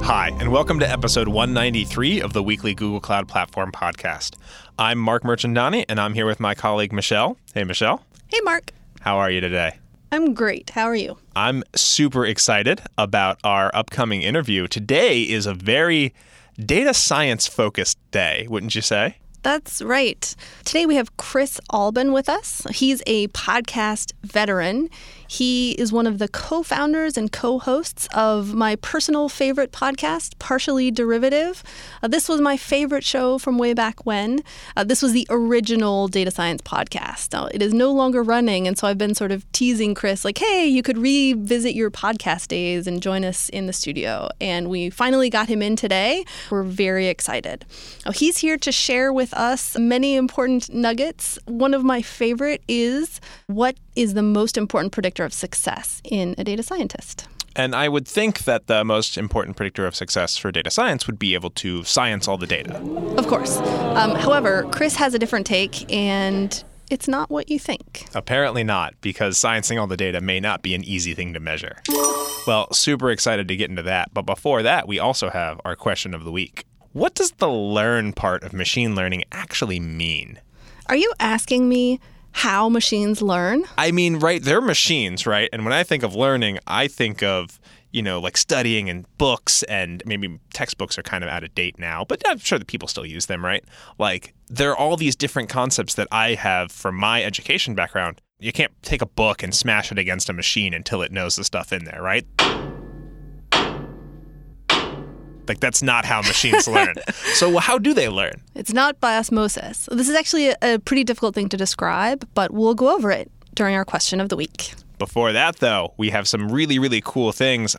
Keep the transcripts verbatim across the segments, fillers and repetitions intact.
Hi, and welcome to episode one ninety-three of the weekly Google Cloud Platform podcast. I'm Mark Merchandani, and I'm here with my colleague, Michelle. Hey, Michelle. Hey, Mark. How are you today? I'm great. How are you? I'm super excited about our upcoming interview. Today is a very data science-focused day, wouldn't you say? That's right. Today we have Chris Albin with us. He's a podcast veteran. He is one of the co-founders and co-hosts of my personal favorite podcast, Partially Derivative. Uh, this was my favorite show from way back when. Uh, this was the original data science podcast. Now, it is no longer running, and so I've been sort of teasing Chris, like, hey, you could revisit your podcast days and join us in the studio. And we finally got him in today. We're very excited. Now, he's here to share with us many important nuggets. One of my favorite is, what is the most important predictor of success in a data scientist? And I would think that the most important predictor of success for data science would be able to science all the data. Of course. Um, however, Chris has a different take, and it's not what you think. Apparently not, because sciencing all the data may not be an easy thing to measure. Well, super excited to get into that. But before that, we also have our question of the week. What does the learn part of machine learning actually mean? Are you asking me how machines learn? I mean, right, they're machines, right? And when I think of learning, I think of, you know, like studying and books, and maybe textbooks are kind of out of date now, but I'm sure that people still use them, right? Like, there are all these different concepts that I have from my education background. You can't take a book and smash it against a machine until it knows the stuff in there, right? Like, that's not how machines learn. So how do they learn? It's not by osmosis. This is actually a, a pretty difficult thing to describe, but we'll go over it during our question of the week. Before that, though, we have some really, really cool things.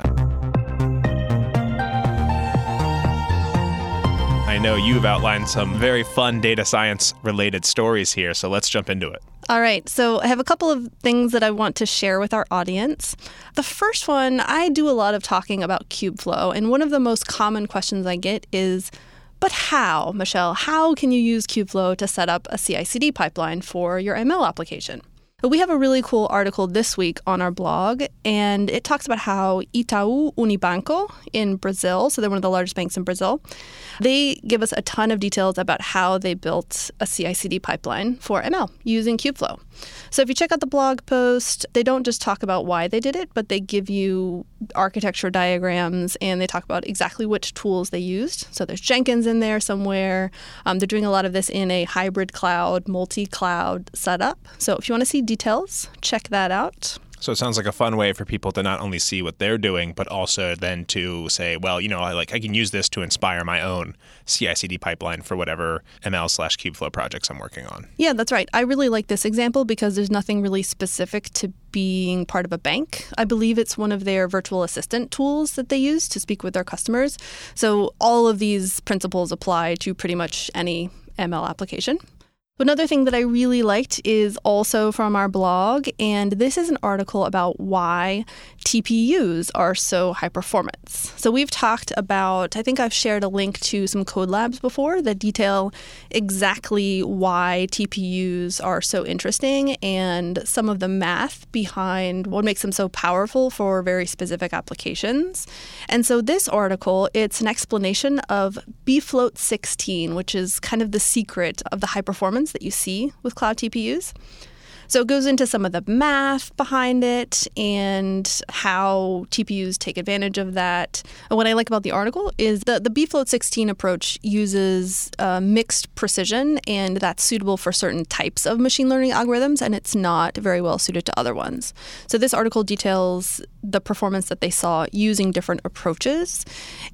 I know you've outlined some very fun data science-related stories here, so let's jump into it. All right, so I have a couple of things that I want to share with our audience. The first one, I do a lot of talking about Kubeflow, and one of the most common questions I get is, but how, Michelle? How can you use Kubeflow to set up a C I C D pipeline for your M L application? But we have a really cool article this week on our blog, and it talks about how Itaú Unibanco in Brazil, so they're one of the largest banks in Brazil, they give us a ton of details about how they built a C I C D pipeline for M L using Kubeflow. So if you check out the blog post, they don't just talk about why they did it, but they give you architecture diagrams, and they talk about exactly which tools they used. So there's Jenkins in there somewhere. Um, they're doing a lot of this in a hybrid cloud, multi-cloud setup. So if you want to see details, check that out. So it sounds like a fun way for people to not only see what they're doing, but also then to say, well, you know, I like I can use this to inspire my own C I C D pipeline for whatever M L slash Kubeflow projects I'm working on. Yeah, that's right. I really like this example because there's nothing really specific to being part of a bank. I believe it's one of their virtual assistant tools that they use to speak with their customers. So all of these principles apply to pretty much any M L application. Another thing that I really liked is also from our blog, and this is an article about why T P Us are so high performance. So we've talked about, I think I've shared a link to some code labs before that detail exactly why T P Us are so interesting and some of the math behind what makes them so powerful for very specific applications. And so this article, it's an explanation of B float sixteen, which is kind of the secret of the high performance that you see with cloud T P Us. So it goes into some of the math behind it and how T P Us take advantage of that. And what I like about the article is that the B float sixteen approach uses uh, mixed precision, and that's suitable for certain types of machine learning algorithms, and it's not very well suited to other ones. So this article details the performance that they saw using different approaches.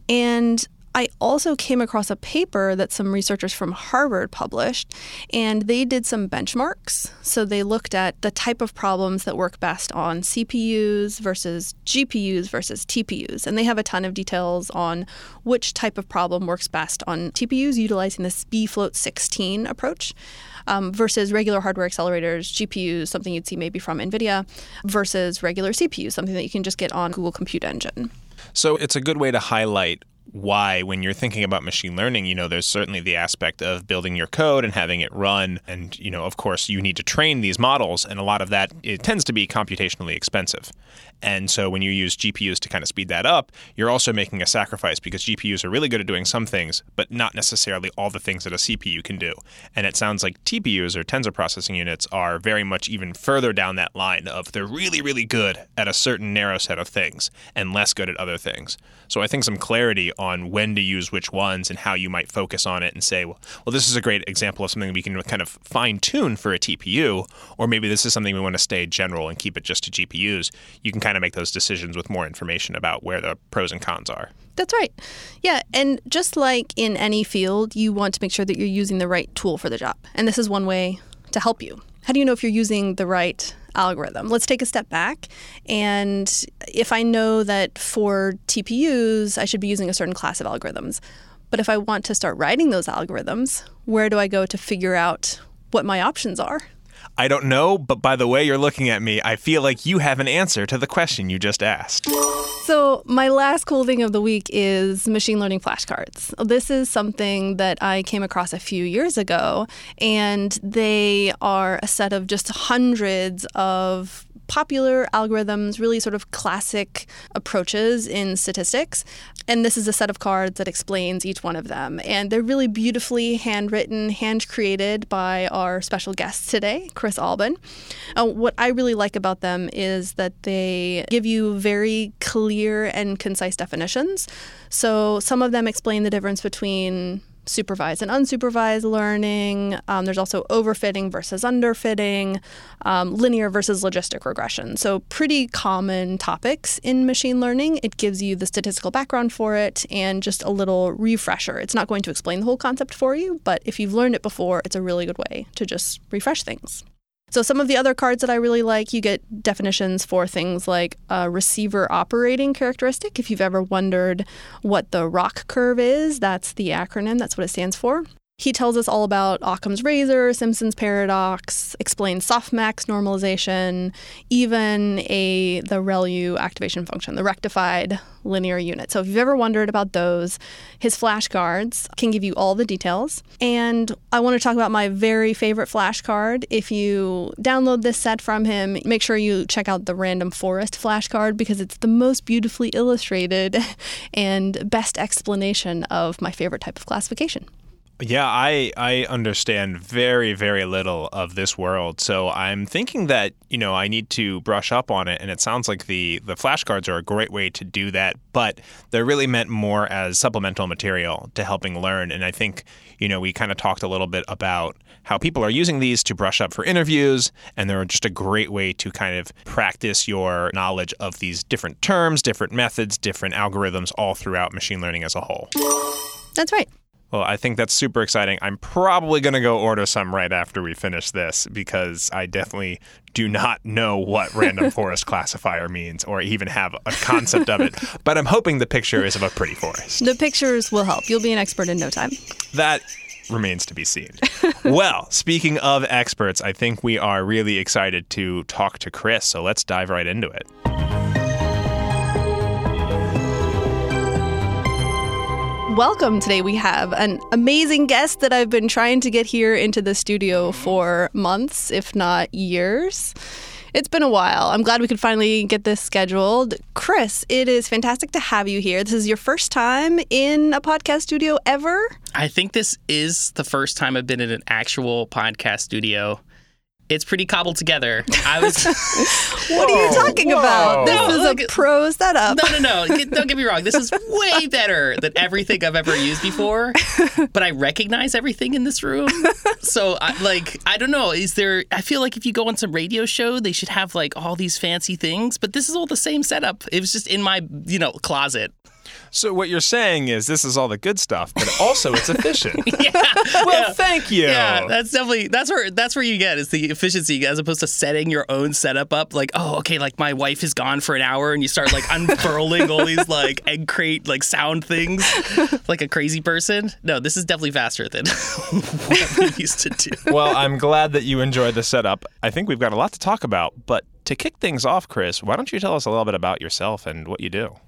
And I also came across a paper that some researchers from Harvard published, and they did some benchmarks. So they looked at the type of problems that work best on C P Us versus G P Us versus T P Us. And they have a ton of details on which type of problem works best on T P Us utilizing this B float sixteen approach um, versus regular hardware accelerators, G P Us, something you'd see maybe from NVIDIA, versus regular C P Us, something that you can just get on Google Compute Engine. So it's a good way to highlight why when you're thinking about machine learning, you know, there's certainly the aspect of building your code and having it run. And, you know, of course, you need to train these models. And a lot of that, it tends to be computationally expensive. And so when you use G P Us to kind of speed that up, you're also making a sacrifice because G P Us are really good at doing some things, but not necessarily all the things that a C P U can do. And it sounds like T P Us or tensor processing units are very much even further down that line of they're really, really good at a certain narrow set of things and less good at other things. So I think some clarity on when to use which ones and how you might focus on it and say, well, well this is a great example of something we can kind of fine-tune for a T P U, or maybe this is something we want to stay general and keep it just to G P Us. You can kind of make those decisions with more information about where the pros and cons are. That's right. Yeah, and just like in any field, you want to make sure that you're using the right tool for the job. And this is one way to help you. How do you know if you're using the right algorithm? Let's take a step back. And if I know that for T P Us, I should be using a certain class of algorithms. But if I want to start writing those algorithms, where do I go to figure out what my options are? I don't know, but by the way you're looking at me, I feel like you have an answer to the question you just asked. So my last cool thing of the week is machine learning flashcards. This is something that I came across a few years ago, and they are a set of just hundreds of popular algorithms, really sort of classic approaches in statistics. And this is a set of cards that explains each one of them. And they're really beautifully handwritten, hand-created by our special guest today, Chris Albin. Uh, what I really like about them is that they give you very clear and concise definitions. So some of them explain the difference between supervised and unsupervised learning. Um, there's also overfitting versus underfitting, um, linear versus logistic regression. So pretty common topics in machine learning. It gives you the statistical background for it and just a little refresher. It's not going to explain the whole concept for you, but if you've learned it before, it's a really good way to just refresh things. So some of the other cards that I really like, you get definitions for things like a receiver operating characteristic. If you've ever wondered what the ROC curve is, that's the acronym. That's what it stands for. He tells us all about Occam's razor, Simpson's paradox, explains softmax normalization, even a the ReLU activation function, the rectified linear unit. So if you've ever wondered about those, his flashcards can give you all the details. And I want to talk about my very favorite flashcard. If you download this set from him, make sure you check out the Random Forest flashcard because it's the most beautifully illustrated and best explanation of my favorite type of classification. Yeah, I, I understand very, very little of this world. So I'm thinking that, you know, I need to brush up on it. And it sounds like the, the flashcards are a great way to do that. But they're really meant more as supplemental material to helping learn. And I think, you know, we kind of talked a little bit about how people are using these to brush up for interviews. And they're just a great way to kind of practice your knowledge of these different terms, different methods, different algorithms all throughout machine learning as a whole. That's right. Well, I think that's super exciting. I'm probably going to go order some right after we finish this because I definitely do not know what random forest classifier means or even have a concept of it. But I'm hoping the picture is of a pretty forest. The pictures will help. You'll be an expert in no time. That remains to be seen. Well, speaking of experts, I think we are really excited to talk to Chris. So let's dive right into it. Welcome. Today we have an amazing guest that I've been trying to get here into the studio for months, if not years. It's been a while. I'm glad we could finally get this scheduled. Chris, it is fantastic to have you here. This is your first time in a podcast studio ever? I think this is the first time I've been in an actual podcast studio. It's pretty cobbled together. I was. What are you talking whoa. about? This no, is like, a pro setup. No, no, no. Don't get me wrong. This is way better than everything I've ever used before. But I recognize everything in this room. So, I, like, I don't know. Is there? I feel like if you go on some radio show, they should have like all these fancy things. But this is all the same setup. It was just in my, you know, closet. So what you're saying is this is all the good stuff, but also it's efficient. Yeah. Well, yeah. thank you. Yeah, that's definitely that's where that's where you get is the efficiency as opposed to setting your own setup up. Like, oh, okay, like my wife is gone for an hour, and you start like unfurling all these like egg crate like sound things, like a crazy person. No, this is definitely faster than what we used to do. Well, I'm glad that you enjoyed the setup. I think we've got a lot to talk about, but to kick things off, Chris, why don't you tell us a little bit about yourself and what you do?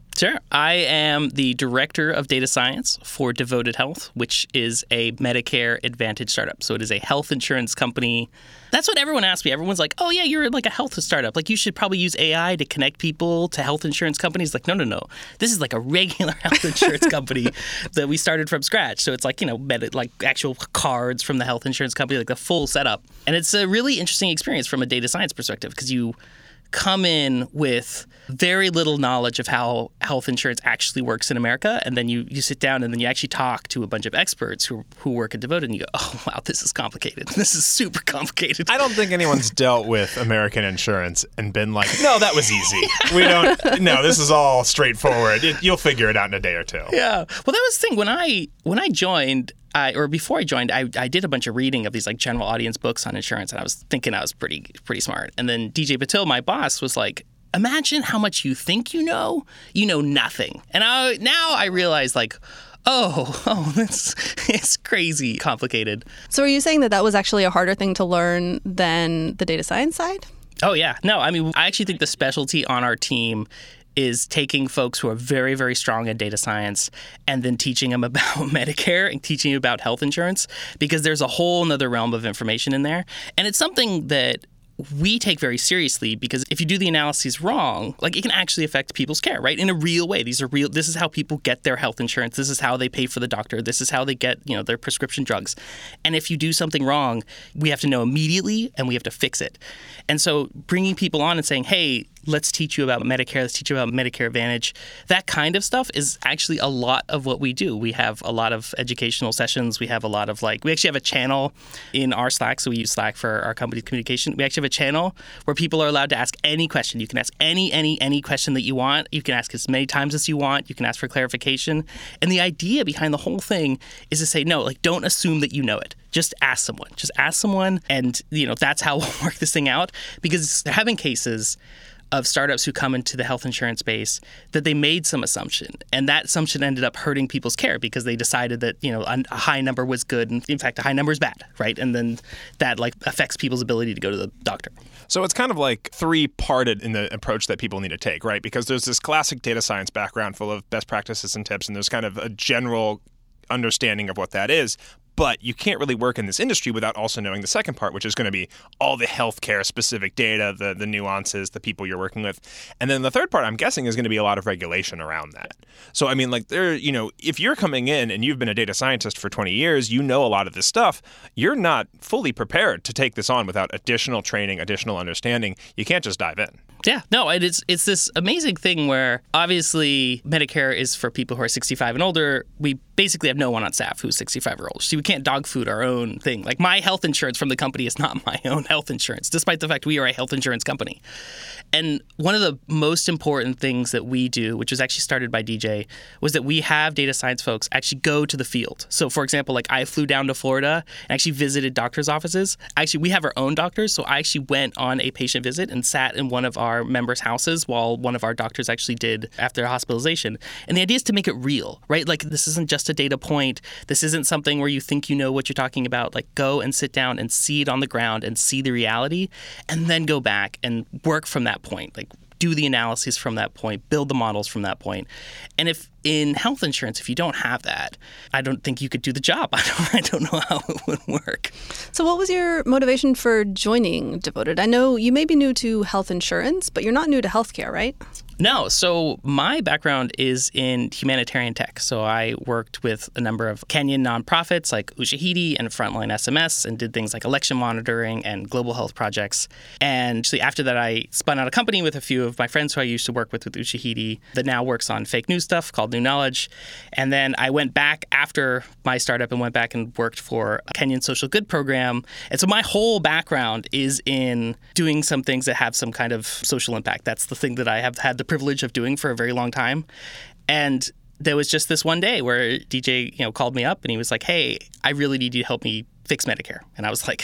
Sure. I am the director of data science for Devoted Health, which is a Medicare Advantage startup. So it is a health insurance company. That's what everyone asks me. Everyone's like, oh, yeah, you're like a health startup. Like, you should probably use A I to connect people to health insurance companies. Like, no, no, no. This is like a regular health insurance company that we started from scratch. So it's like, you know, med- like actual cards from the health insurance company, like the full setup. And it's a really interesting experience from a data science perspective because you come in with very little knowledge of how health insurance actually works in America, and then you, you sit down and then you actually talk to a bunch of experts who who work at Devoted, and you go, oh, wow, this is complicated. This is super complicated. I don't think anyone's dealt with American insurance and been like, no, that was easy. We don't, no, this is all straightforward. It, you'll figure it out in a day or two. Yeah. Well, that was the thing. When I, when I joined, I, or before I joined, I, I did a bunch of reading of these like general audience books on insurance, and I was thinking I was pretty pretty smart. And then D J Patil, my boss, was like, imagine how much you think you know. You know nothing. And I, now I realize like, oh, oh, it's, it's crazy complicated. So are you saying that that was actually a harder thing to learn than the data science side? Oh, yeah. No, I mean, I actually think the specialty on our team is taking folks who are very, very strong in data science and then teaching them about Medicare and teaching them about health insurance, because there's a whole nother realm of information in there. And it's something that we take very seriously, because if you do the analyses wrong, like, it can actually affect people's care, right? In a real way. These are real. This is how people get their health insurance. This is how they pay for the doctor. This is how they get, you know, their prescription drugs. And if you do something wrong, we have to know immediately and we have to fix it. And so bringing people on and saying, hey, let's teach you about Medicare, let's teach you about Medicare Advantage, that kind of stuff is actually a lot of what we do. We have a lot of educational sessions. We have a lot of like, we actually have a channel in our Slack. So we use Slack for our company's communication. We actually have a channel where people are allowed to ask any question. You can ask any, any, any question that you want. You can ask as many times as you want. You can ask for clarification. And the idea behind the whole thing is to say, no, like, don't assume that you know it. Just ask someone. Just ask someone. And, you know, that's how we'll work this thing out, because they're having cases of startups who come into the health insurance space that they made some assumption, and that assumption ended up hurting people's care because they decided that, you know, a high number was good, and in fact a high number is bad, right? And then that like affects people's ability to go to the doctor. So it's kind of like three-parted in the approach that people need to take, right? Because there's this classic data science background full of best practices and tips, and there's kind of a general understanding of what that is. But you can't really work in this industry without also knowing the second part, which is going to be all the healthcare specific data, the the nuances, the people you're working with. And then the third part, I'm guessing, is going to be a lot of regulation around that. So, I mean, like, there, you know, if you're coming in and you've been a data scientist for twenty years, you know a lot of this stuff, you're not fully prepared to take this on without additional training, additional understanding. You can't just dive in. Yeah, no, it's it's this amazing thing where obviously Medicare is for people who are sixty-five and older. We basically have no one on staff who's sixty-five or older. So we can't dog food our own thing. Like, my health insurance from the company is not my own health insurance, despite the fact we are a health insurance company. And one of the most important things that we do, which was actually started by D J, was that we have data science folks actually go to the field. So, for example, like, I flew down to Florida and actually visited doctors' offices. Actually, we have our own doctors. So I actually went on a patient visit and sat in one of our Our members' houses while one of our doctors actually did after hospitalization. And the idea is to make it real, right? Like, this isn't just a data point. This isn't something where you think you know what you're talking about. Like, go and sit down and see it on the ground and see the reality, and then go back and work from that point. Like, do the analysis from that point, build the models from that point. And if in health insurance, if you don't have that, I don't think you could do the job. I don't, I don't know how it would work. So what was your motivation for joining Devoted? I know you may be new to health insurance, but you're not new to healthcare, right? No. So my background is in humanitarian tech. So I worked with a number of Kenyan nonprofits like Ushahidi and Frontline S M S, and did things like election monitoring and global health projects. And actually after that, I spun out a company with a few of my friends who I used to work with with Ushahidi that now works on fake news stuff called New Knowledge. And then I went back after my startup and went back and worked for a Kenyan social good program. And so my whole background is in doing some things that have some kind of social impact. That's the thing that I have had the privilege of doing for a very long time. And there was just this one day where D J, you know, called me up and he was like, hey, I really need you to help me fix Medicare. And I was like,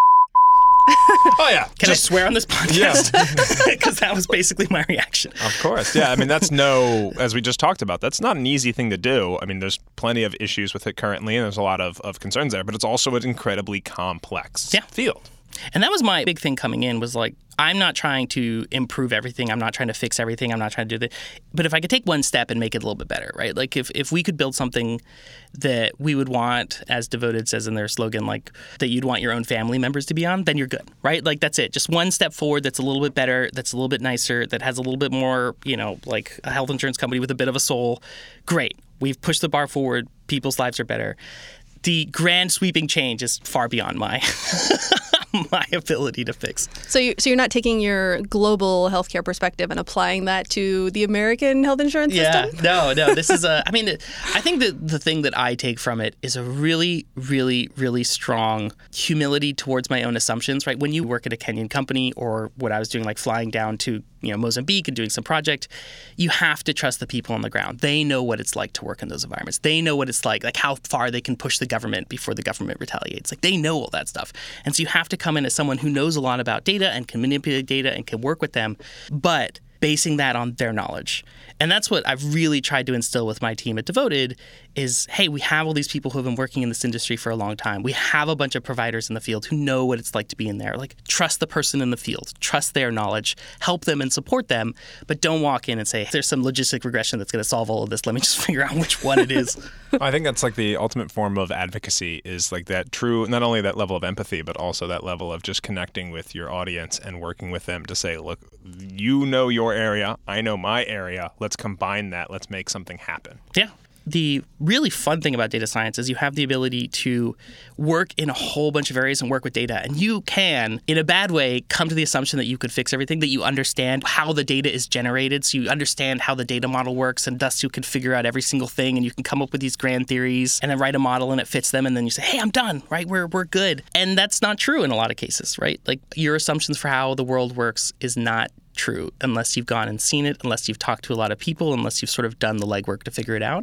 oh, yeah. Can Just, I swear on this podcast? Because that was basically my reaction. Of course. Yeah. I mean, that's no, as we just talked about, that's not an easy thing to do. I mean, there's plenty of issues with it currently, and there's a lot of, of concerns there, but it's also an incredibly complex yeah. field. And that was my big thing coming in was like, I'm not trying to improve everything. I'm not trying to fix everything. I'm not trying to do that. But if I could take one step and make it a little bit better, right? Like if, if we could build something that we would want, as Devoted says in their slogan, like that you'd want your own family members to be on, then you're good, right? Like that's it. Just one step forward that's a little bit better, that's a little bit nicer, that has a little bit more, you know, like a health insurance company with a bit of a soul. Great. We've pushed the bar forward. People's lives are better. The grand sweeping change is far beyond my my ability to fix. So, you, so you're not taking your global healthcare perspective and applying that to the American health insurance yeah, system? no, no. This is a. I mean, I think that the thing that I take from it is a really, really, really strong humility towards my own assumptions. Right, when you work at a Kenyan company, or what I was doing, like flying down to you know Mozambique and doing some project, you have to trust the people on the ground. They know what it's like to work in those environments. They know what it's like, like how far they can push the government before the government retaliates. Like they know all that stuff, and so you have to come in as someone who knows a lot about data and can manipulate data and can work with them, but basing that on their knowledge. And that's what I've really tried to instill with my team at Devoted is, hey, we have all these people who have been working in this industry for a long time. We have a bunch of providers in the field who know what it's like to be in there. Like, trust the person in the field. Trust their knowledge. Help them and support them. But don't walk in and say, there's some logistic regression that's going to solve all of this. Let me just figure out which one it is. I think that's like the ultimate form of advocacy is like that true, not only that level of empathy, but also that level of just connecting with your audience and working with them to say, look, you know your area. I know my area. Let's combine that. Let's make something happen. Yeah. The really fun thing about data science is you have the ability to work in a whole bunch of areas and work with data. And you can, in a bad way, come to the assumption that you could fix everything, that you understand how the data is generated. So you understand how the data model works, and thus you can figure out every single thing, and you can come up with these grand theories and then write a model and it fits them. And then you say, hey, I'm done, right? We're, we're good. And that's not true in a lot of cases, right? Like your assumptions for how the world works is not true unless you've gone and seen it, unless you've talked to a lot of people, unless you've sort of done the legwork to figure it out.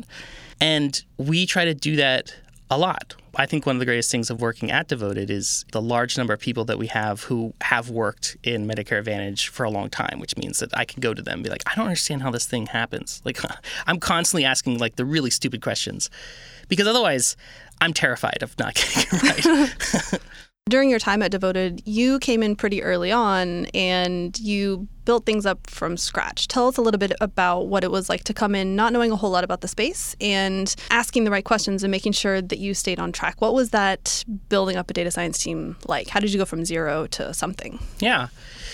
And we try to do that a lot. I think one of the greatest things of working at Devoted is the large number of people that we have who have worked in Medicare Advantage for a long time, which means that I can go to them and be like, I don't understand how this thing happens. Like, I'm constantly asking like the really stupid questions because otherwise I'm terrified of not getting it right. During your time at Devoted, you came in pretty early on and you built things up from scratch. Tell us a little bit about what it was like to come in not knowing a whole lot about the space and asking the right questions and making sure that you stayed on track. What was that building up a data science team like? How did you go from zero to something? Yeah.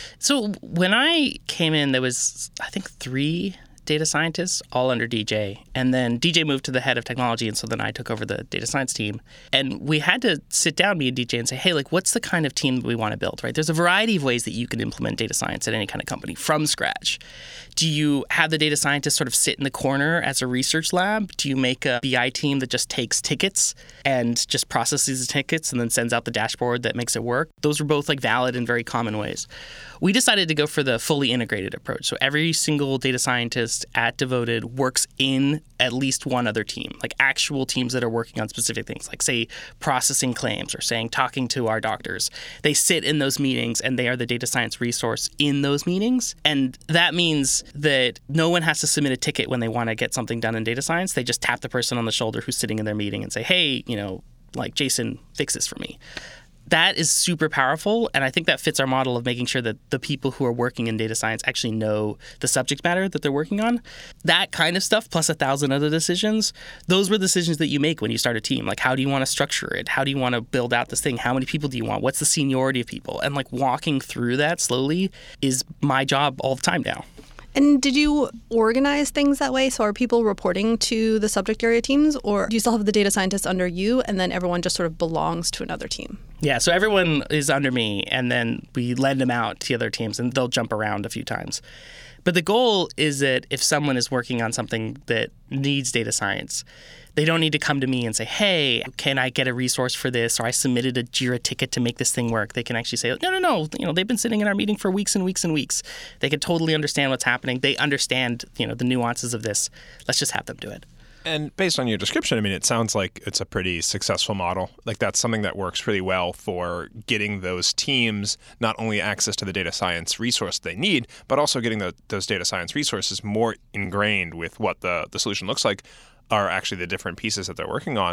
So when I came in, there was, I think, three data scientists, all under D J. And then D J moved to the head of technology, and so then I took over the data science team. And we had to sit down, me and D J, and say, hey, like, what's the kind of team that we want to build, right? There's a variety of ways that you can implement data science at any kind of company from scratch. Do you have the data scientist sort of sit in the corner as a research lab? Do you make a B I team that just takes tickets and just processes the tickets and then sends out the dashboard that makes it work? Those are both like valid and very common ways. We decided to go for the fully integrated approach. So every single data scientist at Devoted works in at least one other team, like actual teams that are working on specific things, like say processing claims or saying talking to our doctors. They sit in those meetings and they are the data science resource in those meetings. And that means that no one has to submit a ticket when they want to get something done in data science. They just tap the person on the shoulder who's sitting in their meeting and say, hey, you know, like Jason, fix this for me. That is super powerful, and I think that fits our model of making sure that the people who are working in data science actually know the subject matter that they're working on. That kind of stuff, plus a thousand other decisions, those were decisions that you make when you start a team. Like, how do you want to structure it? How do you want to build out this thing? How many people do you want? What's the seniority of people? And like walking through that slowly is my job all the time now. And did you organize things that way? So are people reporting to the subject area teams, or do you still have the data scientists under you and then everyone just sort of belongs to another team? Yeah, so everyone is under me, and then we lend them out to other teams, and they'll jump around a few times. But the goal is that if someone is working on something that needs data science, they don't need to come to me and say, hey, can I get a resource for this? Or I submitted a Jira ticket to make this thing work. They can actually say, no, no, no. You know, they've been sitting in our meeting for weeks and weeks and weeks. They can totally understand what's happening. They understand, you know, the nuances of this. Let's just have them do it. And based on your description, I mean, it sounds like it's a pretty successful model. Like that's something that works pretty well for getting those teams not only access to the data science resource they need, but also getting the, those data science resources more ingrained with what the, the solution looks like are actually the different pieces that they're working on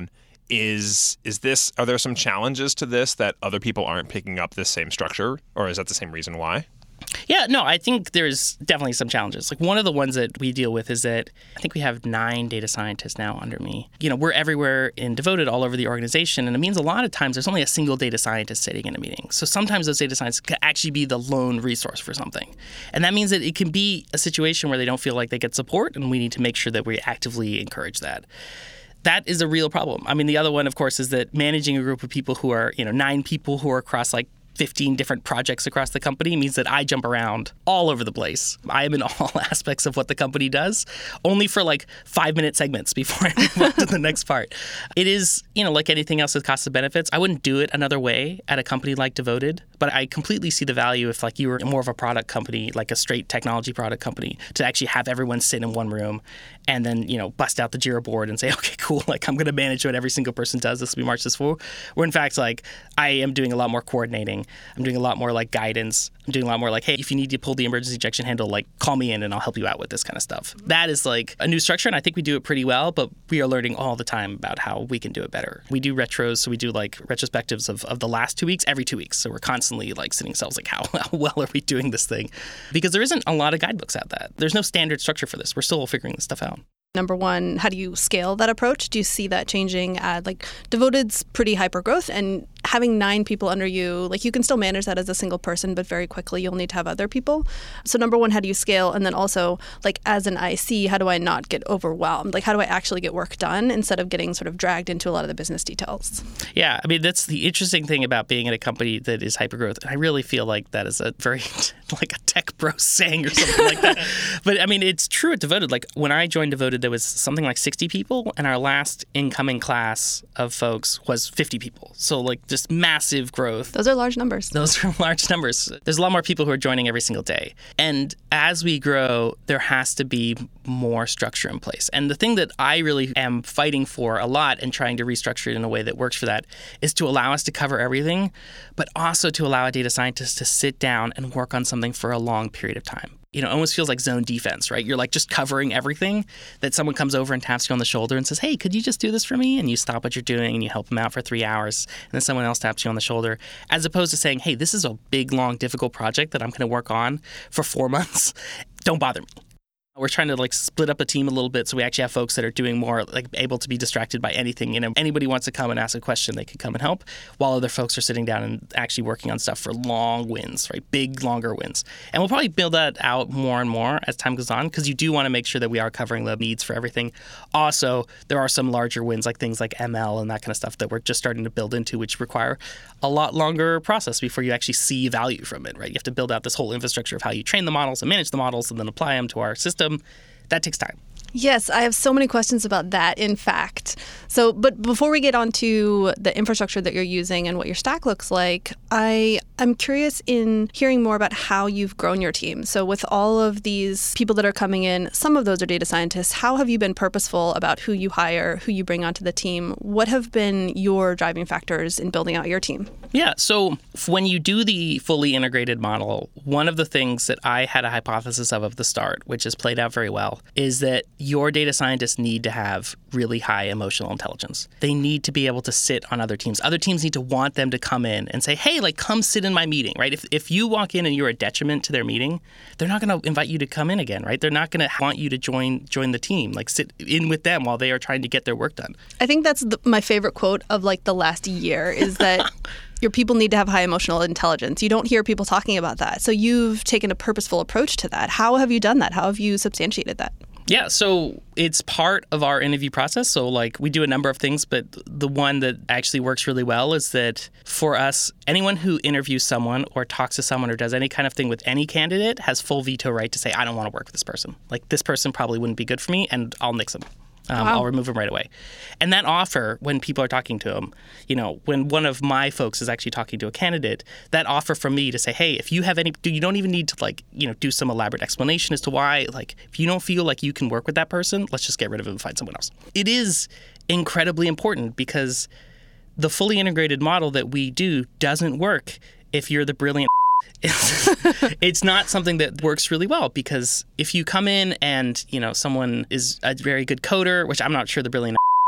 is is this are there some challenges to this that other people aren't picking up this same structure, or is that the same reason why? Yeah, no, I think there's definitely some challenges. Like one of the ones that we deal with is that I think we have nine data scientists now under me. You know, we're everywhere and devoted all over the organization. And it means a lot of times there's only a single data scientist sitting in a meeting. So sometimes those data scientists can actually be the lone resource for something. And that means that it can be a situation where they don't feel like they get support. And we need to make sure that we actively encourage that. That is a real problem. I mean, the other one, of course, is that managing a group of people who are, you know, nine people who are across like fifteen different projects across the company means that I jump around all over the place. I am in all aspects of what the company does, only for like five minute segments before I move on to the next part. It is, you know, like anything else with costs and benefits. I wouldn't do it another way at a company like Devoted, but I completely see the value if like you were more of a product company, like a straight technology product company, to actually have everyone sit in one room and then, you know, bust out the Jira board and say, okay, cool, like I'm going to manage what every single person does as we march this forward. Where in fact, like I am doing a lot more coordinating. I'm doing a lot more like guidance. I'm doing a lot more like, hey, if you need to pull the emergency ejection handle, like call me in and I'll help you out with this kind of stuff. That is like a new structure, and I think we do it pretty well, but we are learning all the time about how we can do it better. We do retros, so we do like retrospectives of, of the last two weeks, every two weeks. So we're constantly like sitting ourselves like, how, how well are we doing this thing? Because there isn't a lot of guidebooks out that. There's no standard structure for this. We're still figuring this stuff out. Number one, how do you scale that approach? Do you see that changing at like Devoted's pretty hyper growth, and having nine people under you, like you can still manage that as a single person, but very quickly you'll need to have other people. So number one, how do you scale? And then also like as an I C, how do I not get overwhelmed? Like how do I actually get work done instead of getting sort of dragged into a lot of the business details? Yeah, I mean, that's the interesting thing about being in a company that is hyper growth. And I really feel like that is a very like a tech bro saying or something like that. But I mean, it's true at Devoted. Like when I joined Devoted, there was something like sixty people, and our last incoming class of folks was fifty people. So like just massive growth. Those are large numbers. Those are large numbers. There's a lot more people who are joining every single day. And as we grow, there has to be more structure in place. And the thing that I really am fighting for a lot and trying to restructure it in a way that works for that is to allow us to cover everything, but also to allow a data scientist to sit down and work on something for a long period of time. You know, it almost feels like zone defense, right? You're like just covering everything, that someone comes over and taps you on the shoulder and says, hey, could you just do this for me? And you stop what you're doing and you help them out for three hours. And then someone else taps you on the shoulder, as opposed to saying, hey, this is a big, long, difficult project that I'm going to work on for four months. Don't bother me. We're trying to like split up a team a little bit, so we actually have folks that are doing more, like able to be distracted by anything. You know, anybody wants to come and ask a question, they can come and help, while other folks are sitting down and actually working on stuff for long wins, right? Big, longer wins. And we'll probably build that out more and more as time goes on, because you do want to make sure that we are covering the needs for everything. Also, there are some larger wins, like things like M L and that kind of stuff that we're just starting to build into, which require a lot longer process before you actually see value from it, right? You have to build out this whole infrastructure of how you train the models and manage the models and then apply them to our system. That takes time. Yes, I have so many questions about that, in fact. So, but before we get on to the infrastructure that you're using and what your stack looks like, I, I'm curious in hearing more about how you've grown your team. So with all of these people that are coming in, some of those are data scientists. How have you been purposeful about who you hire, who you bring onto the team? What have been your driving factors in building out your team? Yeah, so when you do the fully integrated model, one of the things that I had a hypothesis of at the start, which has played out very well, is that your data scientists need to have really high emotional intelligence. They need to be able to sit on other teams. Other teams need to want them to come in and say, hey, like, come sit in my meeting, right? If if you walk in and you're a detriment to their meeting, they're not going to invite you to come in again, right? They're not going to want you to join join the team, like sit in with them while they are trying to get their work done. I think that's the, my favorite quote of like the last year is that your people need to have high emotional intelligence. You don't hear people talking about that. So you've taken a purposeful approach to that. How have you done that? How have you substantiated that? Yeah, so it's part of our interview process. So like we do a number of things, but the one that actually works really well is that for us, anyone who interviews someone or talks to someone or does any kind of thing with any candidate has full veto right to say, I don't want to work with this person. Like this person probably wouldn't be good for me and I'll nix them. Um, wow. I'll remove them right away. And that offer, when people are talking to them, you know, when one of my folks is actually talking to a candidate, that offer from me to say, hey, if you have any, you don't even need to like, you know, do some elaborate explanation as to why, like, if you don't feel like you can work with that person, let's just get rid of him and find someone else. It is incredibly important because the fully integrated model that we do doesn't work if you're the brilliant. It's, it's not something that works really well because if you come in and, you know, someone is a very good coder, which I'm not sure the brilliant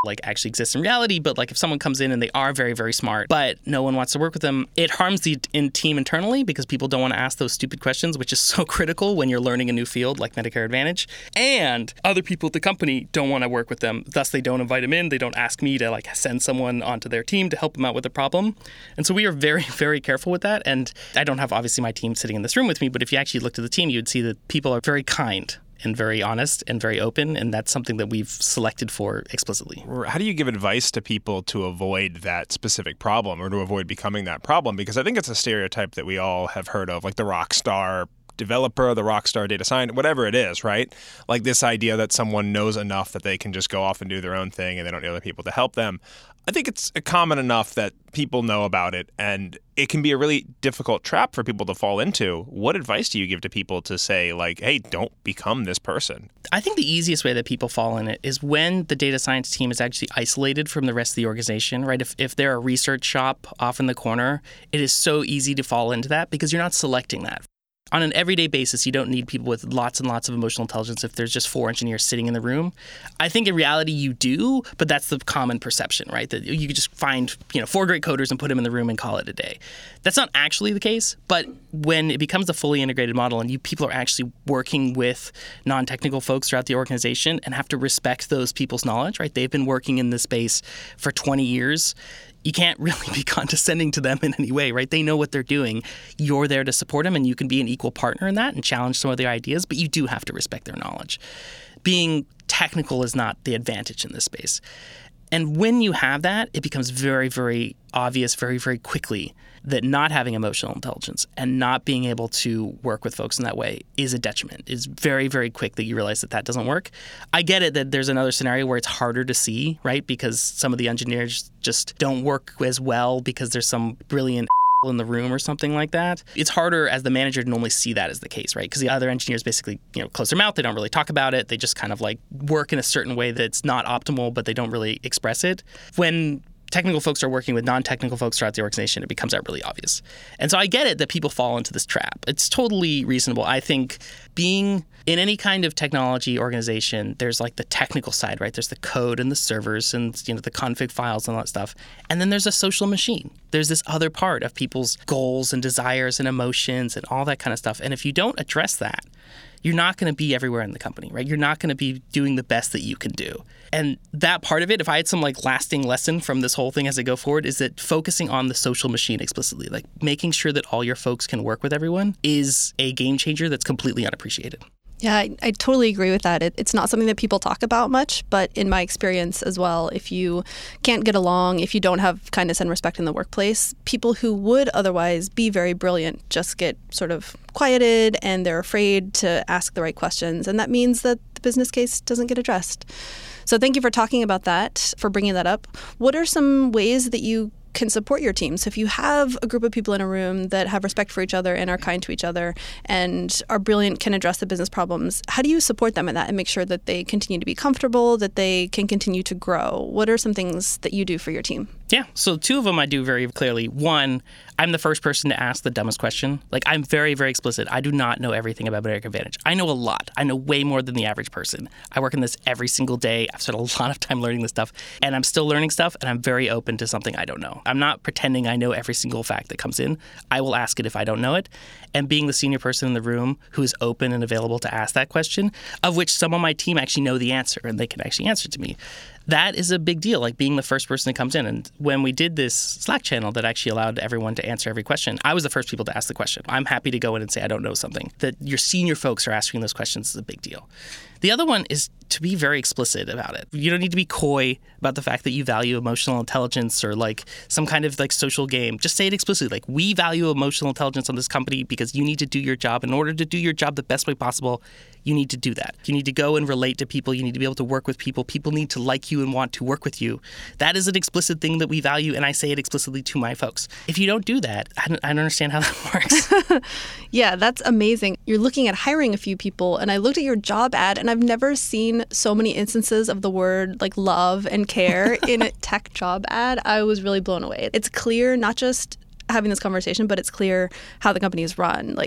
like actually exists in reality, but like if someone comes in and they are very, very smart, but no one wants to work with them, it harms the in team internally because people don't want to ask those stupid questions, which is so critical when you're learning a new field like Medicare Advantage. And other people at the company don't want to work with them. Thus, they don't invite them in. They don't ask me to like send someone onto their team to help them out with the problem. And so we are very, very careful with that. And I don't have obviously my team sitting in this room with me, but if you actually looked at the team, you would see that people are very kind and very honest and very open, and that's something that we've selected for explicitly. How do you give advice to people to avoid that specific problem or to avoid becoming that problem? Because I think it's a stereotype that we all have heard of, like the rock star developer, the rock star data scientist, whatever it is, right? Like this idea that someone knows enough that they can just go off and do their own thing and they don't need other people to help them. I think it's common enough that people know about it, and it can be a really difficult trap for people to fall into. What advice do you give to people to say, like, hey, don't become this person? I think the easiest way that people fall in it is when the data science team is actually isolated from the rest of the organization, right? If, if they're a research shop off in the corner, it is so easy to fall into that because you're not selecting that. On an everyday basis, you don't need people with lots and lots of emotional intelligence if there's just four engineers sitting in the room. I think in reality you do, but that's the common perception, right? That you could just find, you know, four great coders and put them in the room and call it a day. That's not actually the case, but when it becomes a fully integrated model and you people are actually working with non-technical folks throughout the organization and have to respect those people's knowledge, right? They've been working in this space for twenty years. You can't really be condescending to them in any way, right? They know what they're doing. You're there to support them, and you can be an equal partner in that and challenge some of their ideas, but you do have to respect their knowledge. Being technical is not the advantage in this space. And when you have that, it becomes very, very obvious very, very quickly that not having emotional intelligence and not being able to work with folks in that way is a detriment. It's very, very quick that you realize that that doesn't work. I get it that there's another scenario where it's harder to see, right? Because some of the engineers just don't work as well because there's some brilliant in the room or something like that. It's harder as the manager to normally see that as the case, right? Because the other engineers basically, you know, close their mouth. They don't really talk about it. They just kind of like work in a certain way that's not optimal, but they don't really express it. When technical folks are working with non-technical folks throughout the organization, it becomes that really obvious. And so I get it that people fall into this trap. It's totally reasonable. I think being in any kind of technology organization, there's like the technical side, right? There's the code and the servers and, you know, the config files and all that stuff. And then there's a social machine. There's this other part of people's goals and desires and emotions and all that kind of stuff. And if you don't address that, you're not going to be everywhere in the company, right? You're not going to be doing the best that you can do. And that part of it, if I had some like lasting lesson from this whole thing as I go forward, is that focusing on the social machine explicitly, like making sure that all your folks can work with everyone, is a game changer that's completely unappreciated. Yeah, I, I totally agree with that. It, it's not something that people talk about much, but in my experience as well, if you can't get along, if you don't have kindness and respect in the workplace, people who would otherwise be very brilliant just get sort of quieted and they're afraid to ask the right questions. And that means that the business case doesn't get addressed. So thank you for talking about that, for bringing that up. What are some ways that you can support your team? So if you have a group of people in a room that have respect for each other and are kind to each other and are brilliant, can address the business problems, how do you support them in that and make sure that they continue to be comfortable, that they can continue to grow? What are some things that you do for your team? Yeah, so two of them I do very clearly. One, I'm the first person to ask the dumbest question. Like, I'm very, very explicit. I do not know everything about Medicare Advantage. I know a lot. I know way more than the average person. I work in this every single day. I've spent a lot of time learning this stuff, and I'm still learning stuff, and I'm very open to something I don't know. I'm not pretending I know every single fact that comes in. I will ask it if I don't know it. And being the senior person in the room who is open and available to ask that question, of which some on my team actually know the answer, and they can actually answer to me. That is a big deal, like being the first person that comes in. And when we did this Slack channel that actually allowed everyone to answer every question, I was the first people to ask the question. I'm happy to go in and say I don't know something. That your senior folks are asking those questions is a big deal. The other one is to be very explicit about it. You don't need to be coy about the fact that you value emotional intelligence or like some kind of like social game. Just say it explicitly. Like, we value emotional intelligence on this company because you need to do your job. In order to do your job the best way possible, you need to do that. You need to go and relate to people. You need to be able to work with people. People need to like you and want to work with you. That is an explicit thing that we value, and I say it explicitly to my folks. If you don't do that, I don't, I don't understand how that works. Yeah, that's amazing. You're looking at hiring a few people, and I looked at your job ad, and I've never seen so many instances of the word like love and care in a tech job ad. I was really blown away. It's clear, not just having this conversation, but it's clear how the company is run. Like,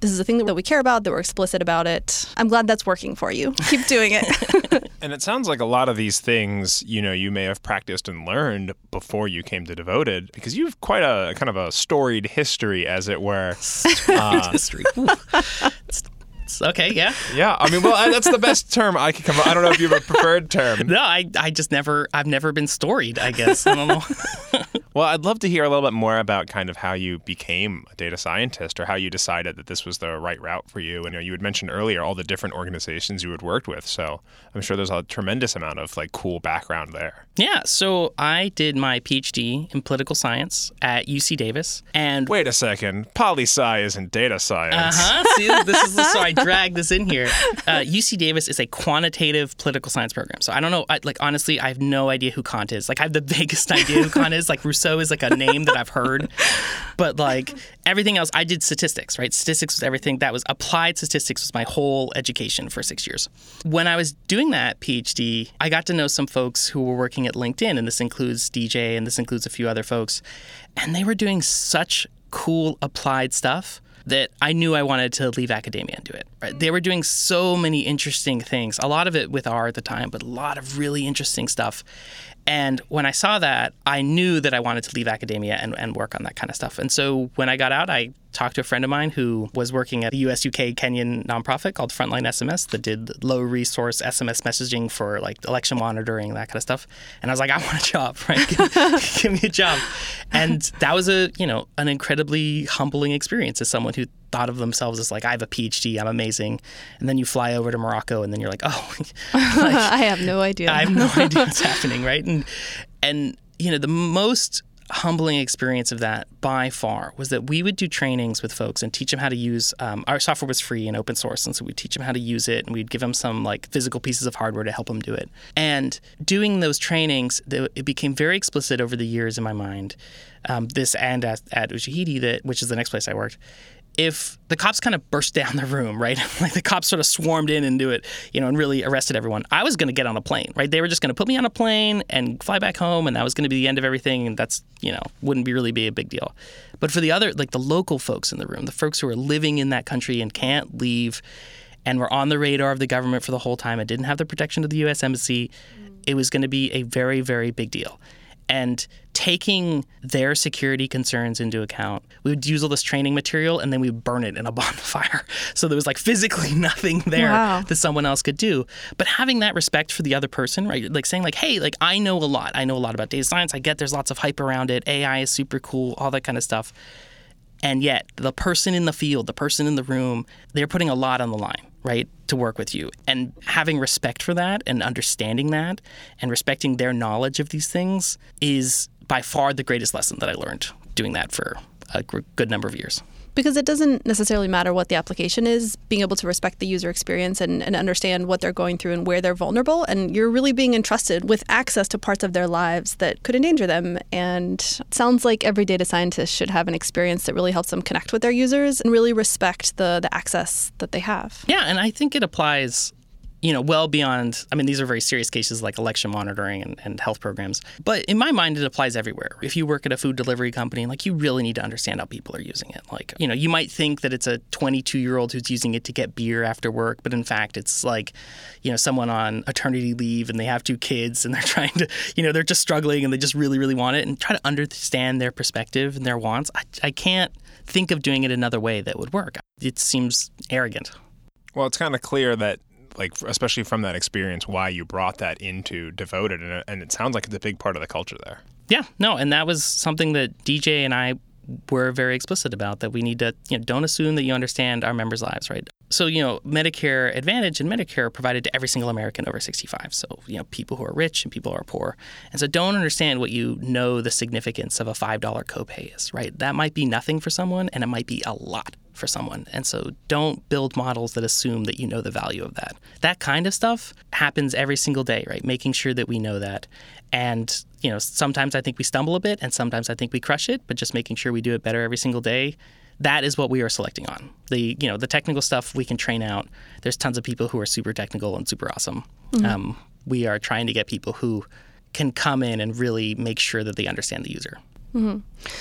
this is a thing that we care about, that we're explicit about it. I'm glad that's working for you. Keep doing it. And it sounds like a lot of these things, you know, you may have practiced and learned before you came to Devoted, because you have quite a kind of a storied history, as it were. Uh, history. It's, it's, okay, yeah. Yeah, I mean, well, that's the best term I could come up. I don't know if you have a preferred term. No, I, I just never, I've never been storied, I guess. I don't know. Well, I'd love to hear a little bit more about kind of how you became a data scientist, or how you decided that this was the right route for you. And you know, you had mentioned earlier all the different organizations you had worked with, so I'm sure there's a tremendous amount of like cool background there. Yeah, so I did my PhD in political science at U C Davis, and wait a second, poli-sci isn't data science. Uh huh. See, this is so I dragged this in here. Uh, U C Davis is a quantitative political science program. So I don't know, I, like honestly, I have no idea who Kant is. Like I have the vaguest idea who Kant is. Like Rousseau is like a name that I've heard, but like everything else, I did statistics, right? Statistics was everything. That was applied statistics was my whole education for six years. When I was doing that PhD, I got to know some folks who were working at LinkedIn, and this includes D J, and this includes a few other folks, and they were doing such cool applied stuff that I knew I wanted to leave academia and do it. Right? They were doing so many interesting things, a lot of it with R at the time, but a lot of really interesting stuff. And when I saw that, I knew that I wanted to leave academia and, and work on that kind of stuff. And so when I got out, I talked to a friend of mine who was working at a U S U K Kenyan nonprofit called Frontline S M S that did low resource S M S messaging for like election monitoring, that kind of stuff. And I was like, I want a job, right? Give, give me a job. And that was a, you know, an incredibly humbling experience as someone who thought of themselves as like, I have a PhD, I'm amazing. And then you fly over to Morocco and then you're like, oh, like, I have no idea. I have no idea what's happening, right? And, and, you know, the most humbling experience of that by far was that we would do trainings with folks and teach them how to use, um, our software was free and open source. And so we'd teach them how to use it, and we'd give them some like physical pieces of hardware to help them do it. And doing those trainings, it became very explicit over the years in my mind, um, this and at, at Ushahidi, that, which is the next place I worked, if the cops kind of burst down the room, right? Like the cops sort of swarmed in and do it, you know, and really arrested everyone, I was going to get on a plane, right? They were just going to put me on a plane and fly back home, and that was going to be the end of everything. And that's, you know, wouldn't be really be a big deal. But for the other, like the local folks in the room, the folks who are living in that country and can't leave and were on the radar of the government for the whole time and didn't have the protection of the U S Embassy, mm. it was going to be a very, very big deal. And taking their security concerns into account, we would use all this training material and then we would burn it in a bonfire. So there was like physically nothing there wow. that someone else could do. But having that respect for the other person, right? Like saying like, hey, like I know a lot. I know a lot about data science. I get there's lots of hype around it. A I is super cool, all that kind of stuff. And yet the person in the field, the person in the room, they're putting a lot on the line, right, to work with you. And having respect for that and understanding that and respecting their knowledge of these things is by far the greatest lesson that I learned doing that for a good number of years. Because it doesn't necessarily matter what the application is, being able to respect the user experience and, and understand what they're going through and where they're vulnerable. And you're really being entrusted with access to parts of their lives that could endanger them. And it sounds like every data scientist should have an experience that really helps them connect with their users and really respect the, the access that they have. Yeah, and I think it applies, you know, well beyond, I mean, these are very serious cases like election monitoring and, and health programs. But in my mind, it applies everywhere. If you work at a food delivery company, like you really need to understand how people are using it. Like, you know, you might think that it's a twenty-two-year-old who's using it to get beer after work, but in fact, it's like, you know, someone on maternity leave and they have two kids and they're trying to, you know, they're just struggling and they just really, really want it, and try to understand their perspective and their wants. I, I can't think of doing it another way that would work. It seems arrogant. Well, it's kind of clear that, like, especially from that experience, why you brought that into Devoted. And, and it sounds like it's a big part of the culture there. Yeah, no, and that was something that D J and I were very explicit about, that we need to, you know, don't assume that you understand our members' lives, right? So, you know, Medicare Advantage and Medicare are provided to every single American over sixty-five. So, you know, people who are rich and people who are poor. And so don't understand what you know the significance of a five dollar copay is, right? That might be nothing for someone, and it might be a lot for someone. And so don't build models that assume that you know the value of that. That kind of stuff happens every single day, right? Making sure that we know that. And, you know, sometimes I think we stumble a bit and sometimes I think we crush it, but just making sure we do it better every single day. That is what we are selecting on. The, you know, the technical stuff we can train out. There's tons of people who are super technical and super awesome. Mm-hmm. Um, we are trying to get people who can come in and really make sure that they understand the user. Mm-hmm.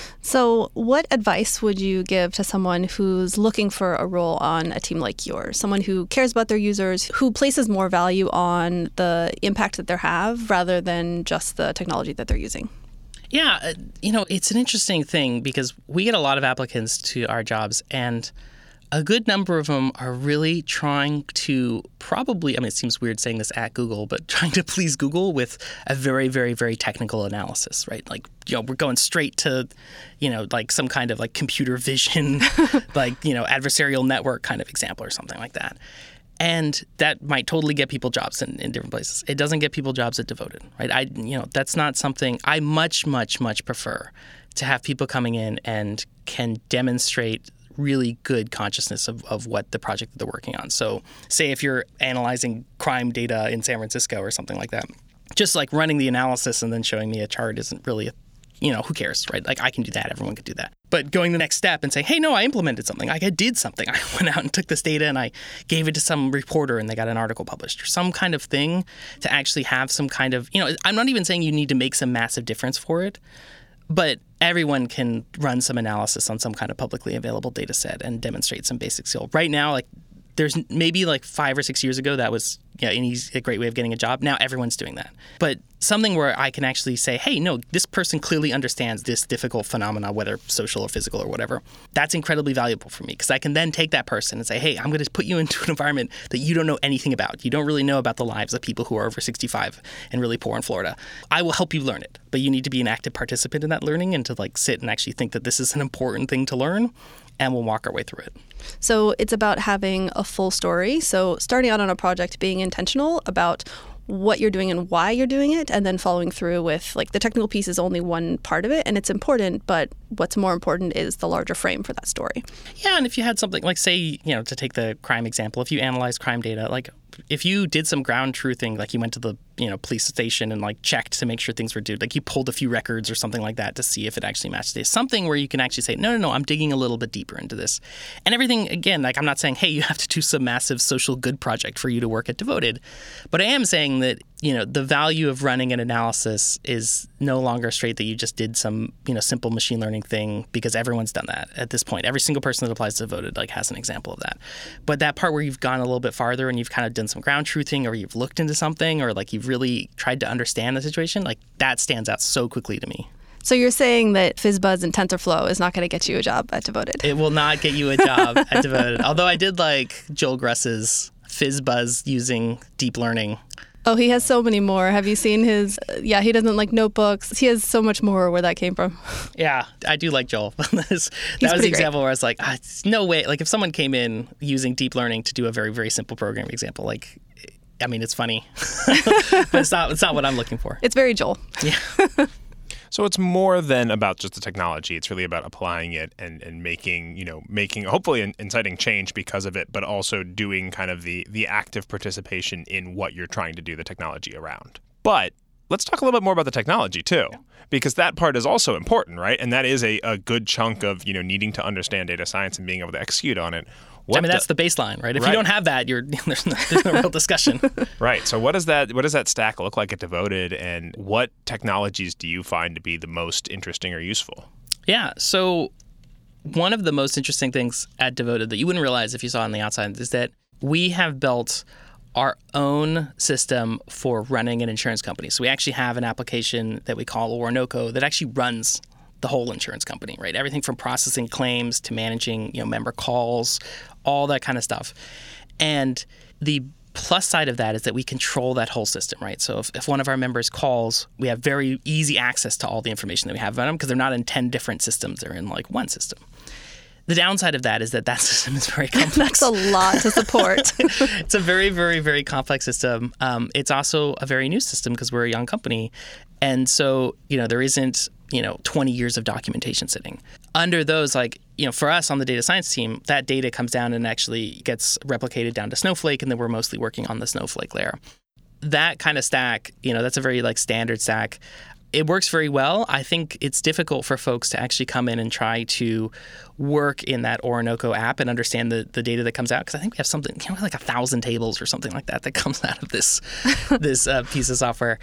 So what advice would you give to someone who's looking for a role on a team like yours, someone who cares about their users, who places more value on the impact that they have rather than just the technology that they're using? Yeah, uh, you know, it's an interesting thing because we get a lot of applicants to our jobs, and a good number of them are really trying to probably, I mean, it seems weird saying this at Google, but trying to please Google with a very, very, very technical analysis, right? Like, you know, we're going straight to, you know, like some kind of like computer vision, like, you know, adversarial network kind of example or something like that. And that might totally get people jobs in, in different places. It doesn't get people jobs at Devoted, right? I, you know, that's not something I much, much, much prefer to have people coming in and can demonstrate really good consciousness of, of what the project that they're working on. So say if you're analyzing crime data in San Francisco or something like that, just like running the analysis and then showing me a chart isn't really a you know, who cares, right? Like, I can do that. Everyone can do that. But going the next step and saying, hey, no, I implemented something. Like, I did something. I went out and took this data and I gave it to some reporter and they got an article published or some kind of thing to actually have some kind of, you know, I'm not even saying you need to make some massive difference for it, but everyone can run some analysis on some kind of publicly available data set and demonstrate some basic skill. Right now, like, there's maybe like five or six years ago that was yeah, an easy, a great way of getting a job. Now everyone's doing that. But something where I can actually say, hey, no, this person clearly understands this difficult phenomena, whether social or physical or whatever. That's incredibly valuable for me because I can then take that person and say, hey, I'm going to put you into an environment that you don't know anything about. You don't really know about the lives of people who are over sixty-five and really poor in Florida. I will help you learn it, but you need to be an active participant in that learning and to like sit and actually think that this is an important thing to learn, and we'll walk our way through it. So it's about having a full story. So starting out on a project, being intentional about what you're doing and why you're doing it, and then following through with, like, the technical piece is only one part of it, and it's important, but what's more important is the larger frame for that story. Yeah, and if you had something, like, say, you know, to take the crime example, if you analyze crime data, like, if you did some ground truthing, like you went to the, you know, police station and like checked to make sure things were due, like you pulled a few records or something like that to see if it actually matched this, something where you can actually say, no, no, no, I'm digging a little bit deeper into this. And everything, again, like I'm not saying, hey, you have to do some massive social good project for you to work at Devoted, but I am saying that, you know, the value of running an analysis is no longer straight that you just did some, you know, simple machine learning thing, because everyone's done that at this point. Every single person that applies to Devoted like has an example of that. But that part where you've gone a little bit farther and you've kind of done some ground truthing, or you've looked into something, or like you've really tried to understand the situation, like that stands out so quickly to me. So you're saying that FizzBuzz and TensorFlow is not going to get you a job at Devoted? It will not get you a job at Devoted. Although I did like Joel Gruss's FizzBuzz using deep learning. Oh, he has so many more. Have you seen his? Yeah, he doesn't like notebooks. He has so much more where that came from. Yeah, I do like Joel. that was the example where I was like, ah, no way. Like if someone came in using deep learning to do a very, very simple programming example, like, I mean, it's funny, but it's not, it's not what I'm looking for. It's very Joel. Yeah. So it's more than about just the technology. It's really about applying it and, and making, you know, making hopefully inciting change because of it, but also doing kind of the the active participation in what you're trying to do the technology around. But let's talk a little bit more about the technology too, because that part is also important, right? And that is a, a good chunk of, you know, needing to understand data science and being able to execute on it. What I mean, the, that's the baseline, right? If right. you don't have that, you're there's no, there's no real discussion. Right. So what does that what does that stack look like at Devoted, and what technologies do you find to be the most interesting or useful? Yeah. So one of the most interesting things at Devoted that you wouldn't realize if you saw on the outside is that we have built our own system for running an insurance company. So we actually have an application that we call Orinoco that actually runs the whole insurance company, right? Everything from processing claims to managing, you know, member calls, all that kind of stuff. And the plus side of that is that we control that whole system, right? So if, if one of our members calls, we have very easy access to all the information that we have about them because they're not in ten different systems. They're in like one system. The downside of that is that that system is very complex. That's a lot to support. It's a very, very, very complex system. Um, it's also a very new system because we're a young company. And so, you know, there isn't, you know, twenty years of documentation sitting. Under those, like, you know, for us on the data science team, that data comes down and actually gets replicated down to Snowflake, and then we're mostly working on the Snowflake layer. That kind of stack, you know, that's a very like standard stack. It works very well. I think it's difficult for folks to actually come in and try to work in that Orinoco app and understand the, the data that comes out, because I think we have something, you know, like a thousand tables or something like that that comes out of this this uh, piece of software.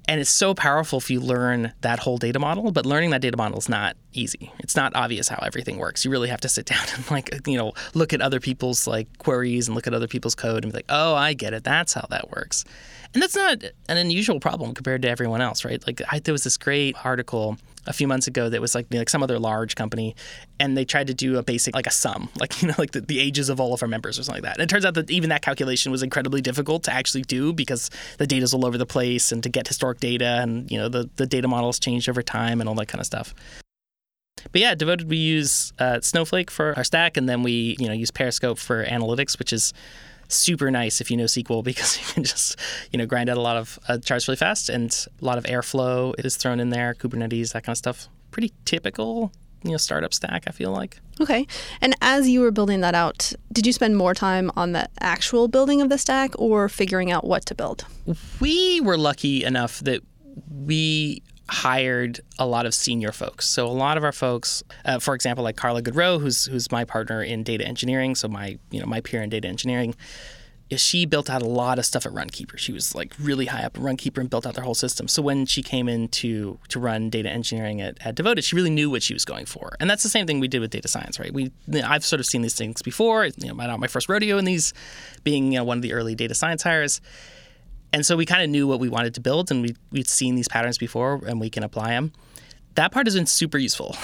And it's so powerful if you learn that whole data model, but learning that data model is not easy. It's not obvious how everything works. You really have to sit down and like, you know, look at other people's like queries and look at other people's code and be like, oh, I get it. That's how that works. And that's not an unusual problem compared to everyone else, right? Like I, there was this great article a few months ago that was like, like some other large company, and they tried to do a basic, like a sum, like, you know, like the, the ages of all of our members or something like that. And it turns out that even that calculation was incredibly difficult to actually do because the data's all over the place and to get historic data and, you know, the, the data models changed over time and all that kind of stuff. But yeah, Devoted, we use uh, Snowflake for our stack, and then we, you know, use Periscope for analytics, which is super nice if you know S Q L because you can just, you know, grind out a lot of uh, charts really fast, and a lot of Airflow is thrown in there, Kubernetes, that kind of stuff. Pretty typical, you know, startup stack, I feel like. Okay. And as you were building that out, did you spend more time on the actual building of the stack or figuring out what to build? We were lucky enough that we hired a lot of senior folks. So a lot of our folks, uh, for example, like Carla Goodrow, who's who's my partner in data engineering, so my you know my peer in data engineering, is she built out a lot of stuff at Runkeeper. She was like really high up at Runkeeper and built out their whole system. So when she came in to to run data engineering at, at Devoted, she really knew what she was going for. And that's the same thing we did with data science, right? We you know, I've sort of seen these things before. You know, not my first rodeo in these, being you know one of the early data science hires. And so we kind of knew what we wanted to build, and we, we'd seen these patterns before, and we can apply them. That part has been super useful.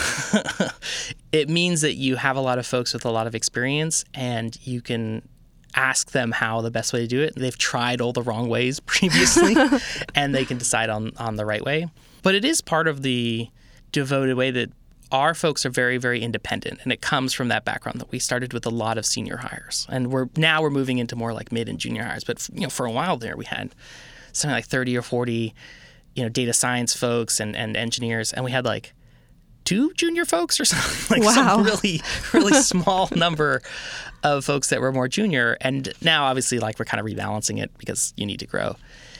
It means that you have a lot of folks with a lot of experience, and you can ask them how the best way to do it. They've tried all the wrong ways previously, and they can decide on, on the right way. But it is part of the Devoted way that our folks are very, very independent, and it comes from that background that we started with a lot of senior hires, and we're now we're moving into more like mid and junior hires. But you know, for a while there, we had something like thirty or forty, you know, data science folks and, and engineers, and we had like two junior folks or something, like wow. some really, really small number of folks that were more junior. And now, obviously, like we're kind of rebalancing it because you need to grow.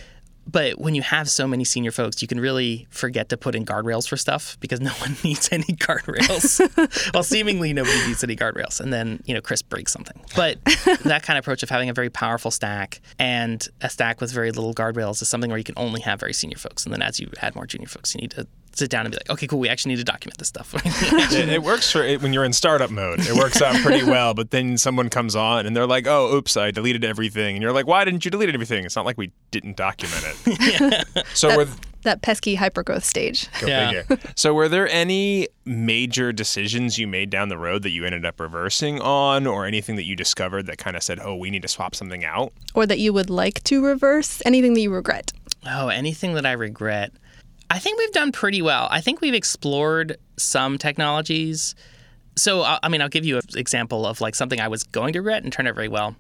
But when you have so many senior folks, you can really forget to put in guardrails for stuff because no one needs any guardrails. Well, seemingly nobody needs any guardrails. And then, you know, Chris breaks something. But that kind of approach of having a very powerful stack and a stack with very little guardrails is something where you can only have very senior folks. And then as you add more junior folks, you need to sit down and be like, okay, cool, we actually need to document this stuff. it, it works for it when you're in startup mode. It works out pretty well, but then someone comes on and they're like, oh, oops, I deleted everything. And you're like, why didn't you delete everything? It's not like we didn't document it. Yeah. So that, were that pesky hypergrowth stage. Go yeah. figure. So were there any major decisions you made down the road that you ended up reversing on, or anything that you discovered that kind of said, oh, we need to swap something out? Or that you would like to reverse? Anything that you regret? Oh, anything that I regret? I think we've done pretty well. I think we've explored some technologies. So, I mean, I'll give you an example of like something I was going to regret and turned out very well.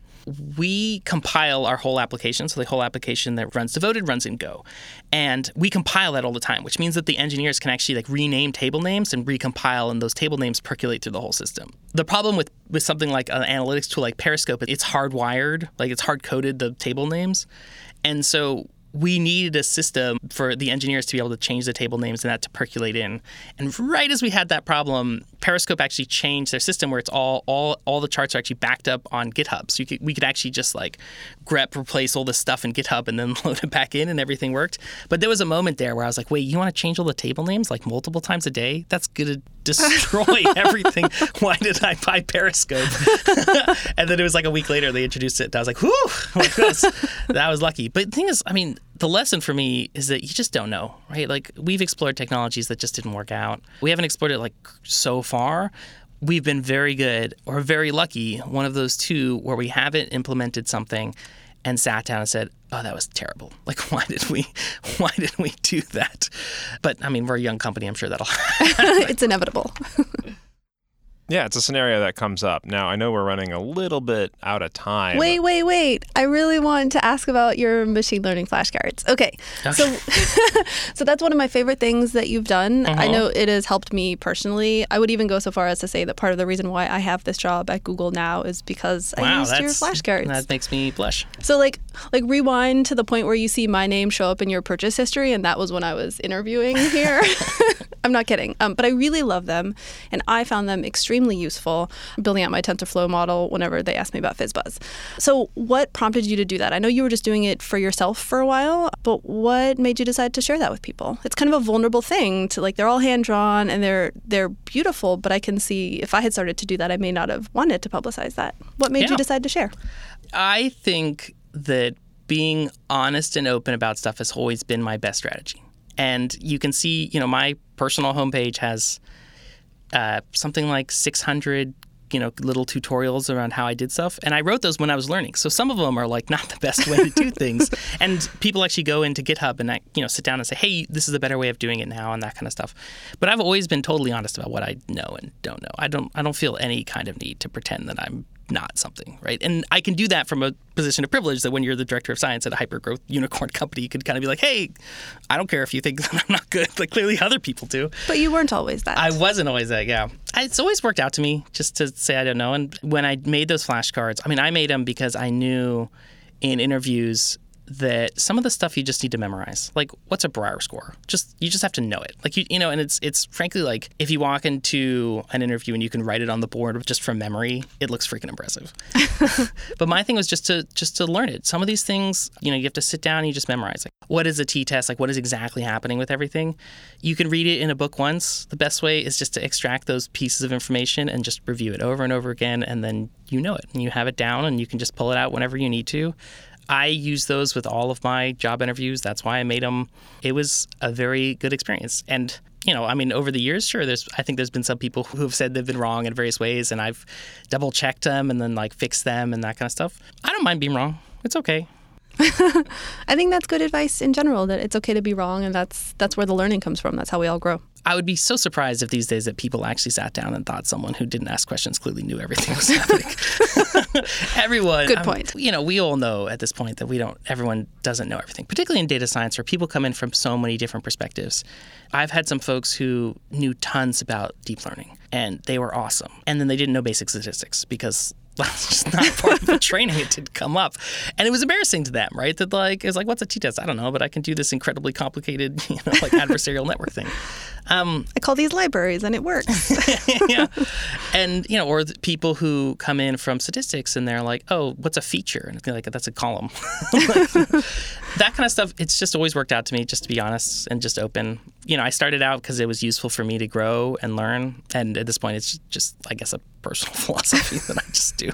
We compile our whole application. So the whole application that runs Devoted runs in Go. And we compile that all the time, which means that the engineers can actually like rename table names and recompile, and those table names percolate through the whole system. The problem with, with something like an analytics tool like Periscope, it's hardwired, like it's hard-coded the table names. And so we needed a system for the engineers to be able to change the table names and that to percolate in. And right as we had that problem, Periscope actually changed their system where it's all all all the charts are actually backed up on GitHub. So you could, we could actually just like grep replace all this stuff in GitHub and then load it back in, and everything worked. But there was a moment there where I was like, wait, you want to change all the table names like multiple times a day? That's going to destroy everything. Why did I buy Periscope? And then it was like a week later they introduced it, and I was like, whew, like this. That was lucky. But the thing is, I mean, the lesson for me is that you just don't know, right? Like we've explored technologies that just didn't work out. We haven't explored it like so far. We've been very good or very lucky, one of those two, where we haven't implemented something and sat down and said, oh, that was terrible. Like, why did we why did we do that? But, I mean, we're a young company. I'm sure that'll happen. It's inevitable. Yeah, it's a scenario that comes up. Now, I know we're running a little bit out of time. Wait, wait, wait. I really want to ask about your machine learning flashcards. Okay. Okay. So so that's one of my favorite things that you've done. Uh-huh. I know it has helped me personally. I would even go so far as to say that part of the reason why I have this job at Google now is because I Wow, used your that's, flashcards. that makes me blush. So like like rewind to the point where you see my name show up in your purchase history, and that was when I was interviewing here. I'm not kidding. Um, but I really love them, and I found them extremely useful building out my TensorFlow model whenever they asked me about FizzBuzz. So what prompted you to do that? I know you were just doing it for yourself for a while, but what made you decide to share that with people? It's kind of a vulnerable thing to, like, they're all hand-drawn and they're they're beautiful, but I can see if I had started to do that, I may not have wanted to publicize that. What made Yeah. you decide to share? I think that being honest and open about stuff has always been my best strategy. And you can see, you know, my personal homepage has uh, something like six hundred, you know, little tutorials around how I did stuff. And I wrote those when I was learning. So some of them are like not the best way to do things. And people actually go into GitHub and, I, you know, sit down and say, hey, this is a better way of doing it now and that kind of stuff. But I've always been totally honest about what I know and don't know. I don't I don't feel any kind of need to pretend that I'm not something, right? And I can do that from a position of privilege that when you're the director of science at a hyper-growth unicorn company, you could kind of be like, hey, I don't care if you think that I'm not good. Like, clearly other people do. But you weren't always that. I wasn't always that, yeah. I, it's always worked out to me just to say I don't know. And when I made those flashcards, I mean, I made them because I knew in interviews that some of the stuff you just need to memorize. Like, what's a Breyer score? Just you just have to know it. Like, you you know, and it's it's frankly like if you walk into an interview and you can write it on the board just from memory, it looks freaking impressive. But my thing was just to just to learn it. Some of these things, you know, you have to sit down and you just memorize. Like, what is a t-test? Like, what is exactly happening with everything? You can read it in a book once. The best way is just to extract those pieces of information and just review it over and over again, and then you know it and you have it down and you can just pull it out whenever you need to. I use those with all of my job interviews. That's why I made them. It was a very good experience. And, you know, I mean, over the years, sure, there's I think there's been some people who have said they've been wrong in various ways, and I've double-checked them and then, like, fixed them and that kind of stuff. I don't mind being wrong. It's okay. I think that's good advice in general, that it's okay to be wrong, and that's that's where the learning comes from. That's how we all grow. I would be so surprised if these days that people actually sat down and thought someone who didn't ask questions clearly knew everything was happening. Everyone. Good um, point. You know, we all know at this point that we don't, everyone doesn't know everything, particularly in data science where people come in from so many different perspectives. I've had some folks who knew tons about deep learning and they were awesome. And then they didn't know basic statistics because that's just not part of the training. It didn't come up. And it was embarrassing to them, right? That like, it's like, what's a t-test? I don't know, but I can do this incredibly complicated, you know, like adversarial network thing. Um, I call these libraries and it works. yeah. And, you know, or the people who come in from statistics and they're like, oh, what's a feature? And it's like, that's a column. Like, that kind of stuff, it's just always worked out to me, just to be honest and just open. You know, I started out because it was useful for me to grow and learn. And at this point, it's just, I guess, a personal philosophy that I just do.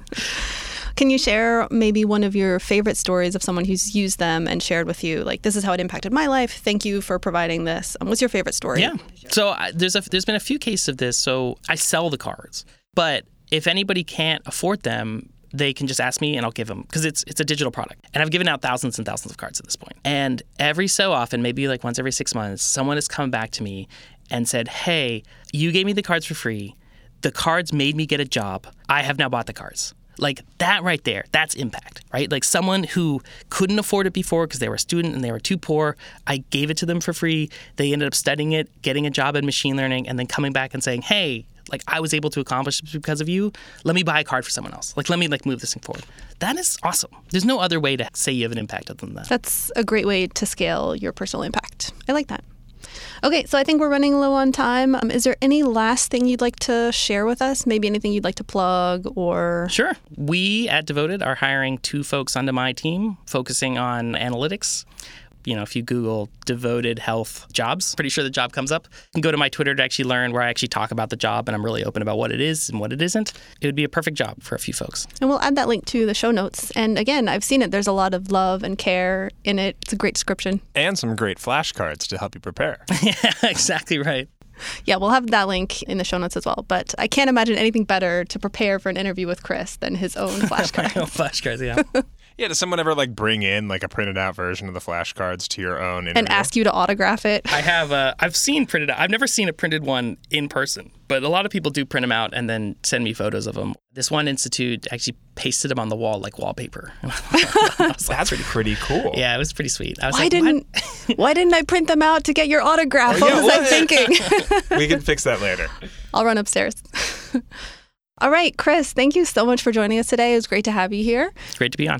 Can you share maybe one of your favorite stories of someone who's used them and shared with you, like, this is how it impacted my life. Thank you for providing this. Um, what's your favorite story? Yeah. So I, there's a there's been a few cases of this. So I sell the cards, but if anybody can't afford them, they can just ask me and I'll give them, because it's it's a digital product. And I've given out thousands and thousands of cards at this point. And every so often, maybe like once every six months, someone has come back to me and said, hey, you gave me the cards for free. The cards made me get a job. I have now bought the cards. Like that right there, that's impact, right? Like someone who couldn't afford it before because they were a student and they were too poor, I gave it to them for free. They ended up studying it, getting a job in machine learning, and then coming back and saying, hey, like I was able to accomplish this because of you. Let me buy a card for someone else. Like let me like move this thing forward. That is awesome. There's no other way to say you have an impact other than that. That's a great way to scale your personal impact. I like that. Okay, so I think we're running low on time. Um, is there any last thing you'd like to share with us? Maybe anything you'd like to plug or... Sure. We at Devoted are hiring two folks onto my team focusing on analytics. You know, if you Google Devoted Health jobs, pretty sure the job comes up. You can go to my Twitter to actually learn where I actually talk about the job and I'm really open about what it is and what it isn't. It would be a perfect job for a few folks. And we'll add that link to the show notes. And again, I've seen it. There's a lot of love and care in it. It's a great description. And some great flashcards to help you prepare. Yeah, exactly right. Yeah, we'll have that link in the show notes as well. But I can't imagine anything better to prepare for an interview with Chris than his own flashcards. My own flashcards, yeah. Yeah, does someone ever like bring in like a printed out version of the flashcards to your own interview? And ask you to autograph it? I have. Uh, I've seen printed. I've never seen a printed one in person, but a lot of people do print them out and then send me photos of them. This one institute actually pasted them on the wall like wallpaper. That's like, pretty, pretty cool. Yeah, it was pretty sweet. I was why like, didn't what? Why didn't I print them out to get your autograph? Oh, what yeah, was what? I thinking? We can fix that later. I'll run upstairs. All right, Chris, thank you so much for joining us today. It was great to have you here. It's great to be on.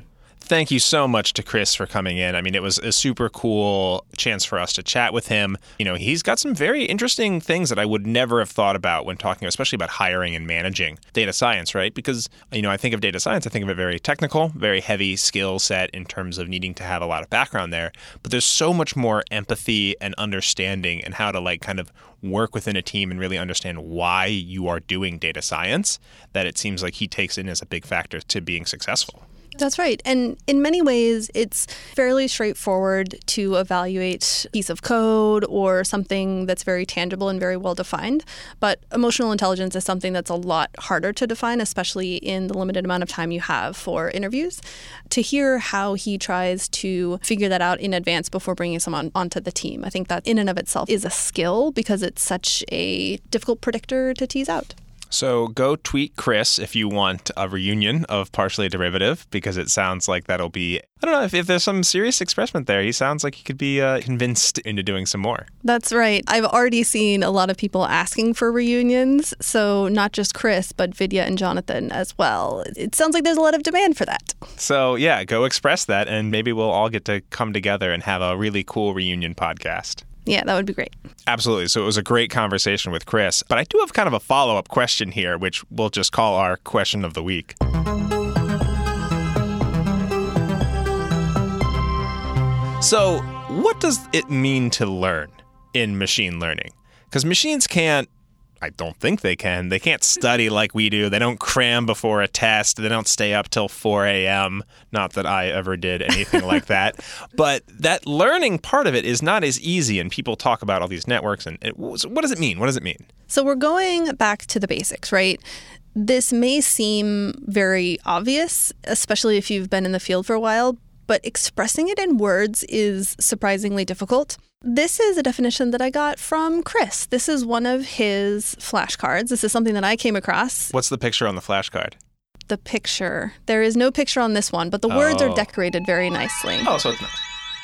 Thank you so much to Chris for coming in. I mean, it was a super cool chance for us to chat with him. You know, he's got some very interesting things that I would never have thought about when talking, especially about hiring and managing data science, right? Because, you know, I think of data science, I think of it very technical, very heavy skill set in terms of needing to have a lot of background there. But there's so much more empathy and understanding and how to like kind of work within a team and really understand why you are doing data science that it seems like he takes in as a big factor to being successful. That's right. And in many ways, it's fairly straightforward to evaluate a piece of code or something that's very tangible and very well defined. But emotional intelligence is something that's a lot harder to define, especially in the limited amount of time you have for interviews. To hear how he tries to figure that out in advance before bringing someone onto the team, I think that in and of itself is a skill because it's such a difficult predictor to tease out. So go tweet Chris if you want a reunion of Partially Derivative, because it sounds like that'll be, I don't know, if, if there's some serious expressment there, he sounds like he could be uh, convinced into doing some more. That's right. I've already seen a lot of people asking for reunions, so not just Chris, but Vidya and Jonathan as well. It sounds like there's a lot of demand for that. So yeah, go express that, and maybe we'll all get to come together and have a really cool reunion podcast. Yeah, that would be great. Absolutely. So it was a great conversation with Chris. But I do have kind of a follow-up question here, which we'll just call our question of the week. So what does it mean to learn in machine learning? Because machines can't, I don't think they can. They can't study like we do. They don't cram before a test. They don't stay up till four a.m. Not that I ever did anything like that. But that learning part of it is not as easy. And people talk about all these networks. And it, so what does it mean? What does it mean? So we're going back to the basics, right? This may seem very obvious, especially if you've been in the field for a while, but expressing it in words is surprisingly difficult. This is a definition that I got from Chris. This is one of his flashcards. This is something that I came across. What's the picture on the flashcard? The picture. There is no picture on this one, but the words Oh. are decorated very nicely. Oh, so it's nice.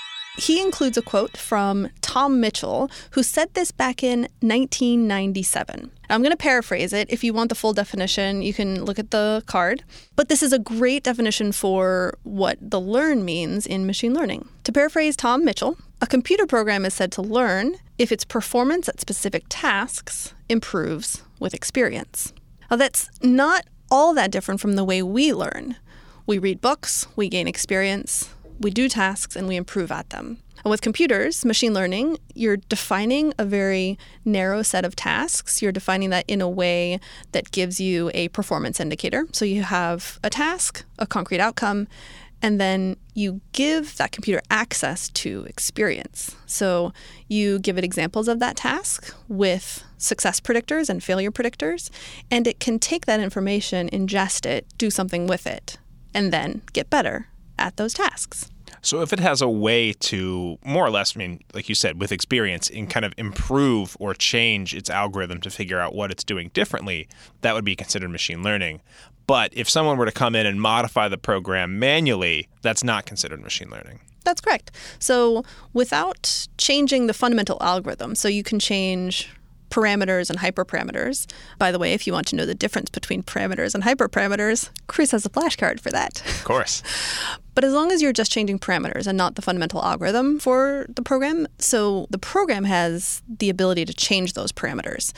He includes a quote from Tom Mitchell, who said this back in nineteen ninety-seven. I'm going to paraphrase it. If you want the full definition, you can look at the card. But this is a great definition for what the learn means in machine learning. To paraphrase Tom Mitchell, a computer program is said to learn if its performance at specific tasks improves with experience. Now, that's not all that different from the way we learn. We read books, we gain experience, we do tasks, and we improve at them. And with computers, machine learning, you're defining a very narrow set of tasks. You're defining that in a way that gives you a performance indicator. So you have a task, a concrete outcome, and then you give that computer access to experience. So you give it examples of that task with success predictors and failure predictors, and it can take that information, ingest it, do something with it, and then get better at those tasks. So if it has a way to, more or less, I mean, like you said, with experience, and kind of improve or change its algorithm to figure out what it's doing differently, that would be considered machine learning. But if someone were to come in and modify the program manually, that's not considered machine learning. That's correct. So without changing the fundamental algorithm, so you can change parameters and hyperparameters. By the way, if you want to know the difference between parameters and hyperparameters, Chris has a flashcard for that. Of course. But as long as you're just changing parameters and not the fundamental algorithm for the program, so the program has the ability to change those parameters.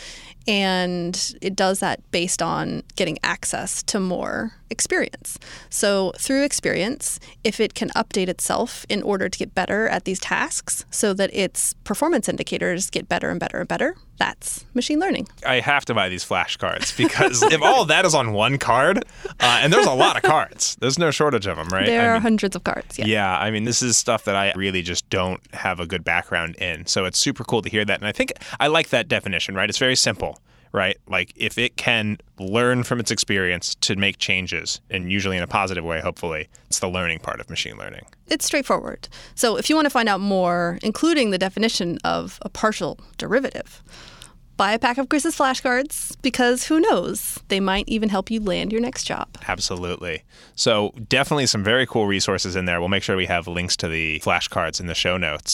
And it does that based on getting access to more experience. So through experience, if it can update itself in order to get better at these tasks so that its performance indicators get better and better and better, that's machine learning. I have to buy these flashcards because if all of that is on one card, uh, and there's a lot of cards, there's no shortage of them, right? There I are mean, hundreds of cards, yeah. Yeah, I mean, this is stuff that I really just don't have a good background in. So it's super cool to hear that. And I think I like that definition, right? It's very simple, right? Like if it can learn from its experience to make changes, and usually in a positive way, hopefully, it's the learning part of machine learning. It's straightforward. So if you want to find out more, including the definition of a partial derivative, buy a pack of Chris's flashcards, because who knows, they might even help you land your next job. Absolutely. So definitely some very cool resources in there. We'll make sure we have links to the flashcards in the show notes.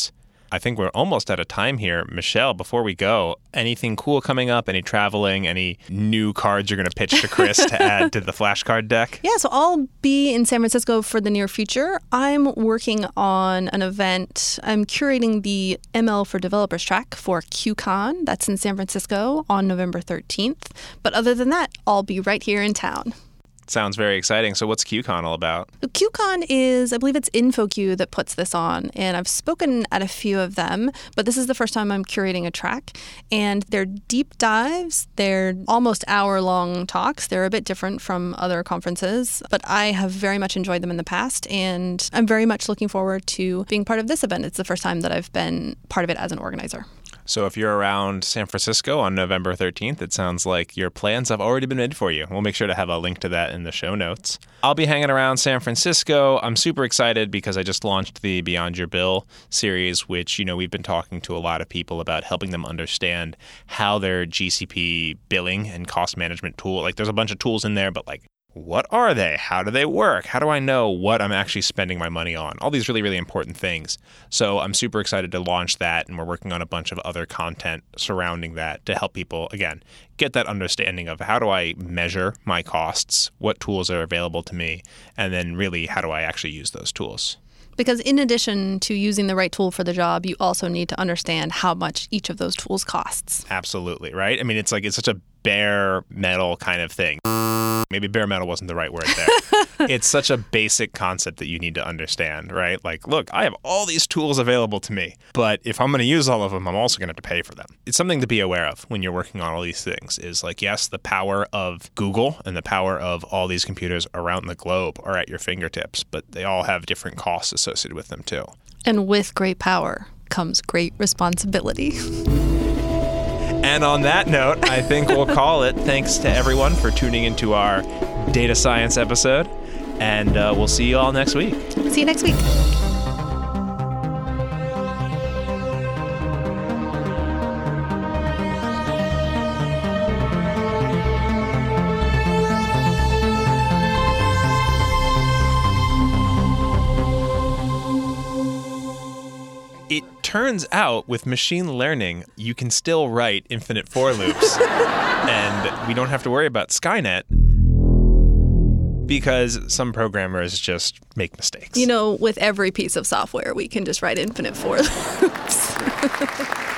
I think we're almost out of time here. Michelle, before we go, anything cool coming up? Any traveling? Any new cards you're going to pitch to Chris to add to the flashcard deck? Yeah, so I'll be in San Francisco for the near future. I'm working on an event. I'm curating the M L for Developers track for QCon. That's in San Francisco on November thirteenth. But other than that, I'll be right here in town. Sounds very exciting. So what's QCon all about? QCon is, I believe it's InfoQ that puts this on, and I've spoken at a few of them, but this is the first time I'm curating a track, and they're deep dives. They're almost hour-long talks. They're a bit different from other conferences, but I have very much enjoyed them in the past, and I'm very much looking forward to being part of this event. It's the first time that I've been part of it as an organizer. So if you're around San Francisco on November thirteenth, it sounds like your plans have already been made for you. We'll make sure to have a link to that in the show notes. I'll be hanging around San Francisco. I'm super excited because I just launched the Beyond Your Bill series, which, you know, we've been talking to a lot of people about helping them understand how their G C P billing and cost management tool, like there's a bunch of tools in there, but like, what are they? How do they work? How do I know what I'm actually spending my money on? All these really, really important things. So I'm super excited to launch that, and we're working on a bunch of other content surrounding that to help people, again, get that understanding of how do I measure my costs, what tools are available to me, and then really how do I actually use those tools. Because in addition to using the right tool for the job, you also need to understand how much each of those tools costs. Absolutely, right? I mean, it's like it's such a bare metal kind of thing. Maybe bare metal wasn't the right word there. It's such a basic concept that you need to understand, right? Like, look, I have all these tools available to me, but if I'm going to use all of them, I'm also going to have to pay for them. It's something to be aware of when you're working on all these things is like, yes, the power of Google and the power of all these computers around the globe are at your fingertips, but they all have different costs associated with them too. And with great power comes great responsibility. And on that note, I think we'll call it. Thanks to everyone for tuning into our data science episode. And uh, we'll see you all next week. See you next week. It turns out with machine learning, you can still write infinite for loops. And we don't have to worry about Skynet because some programmers just make mistakes. You know, with every piece of software, we can just write infinite for loops.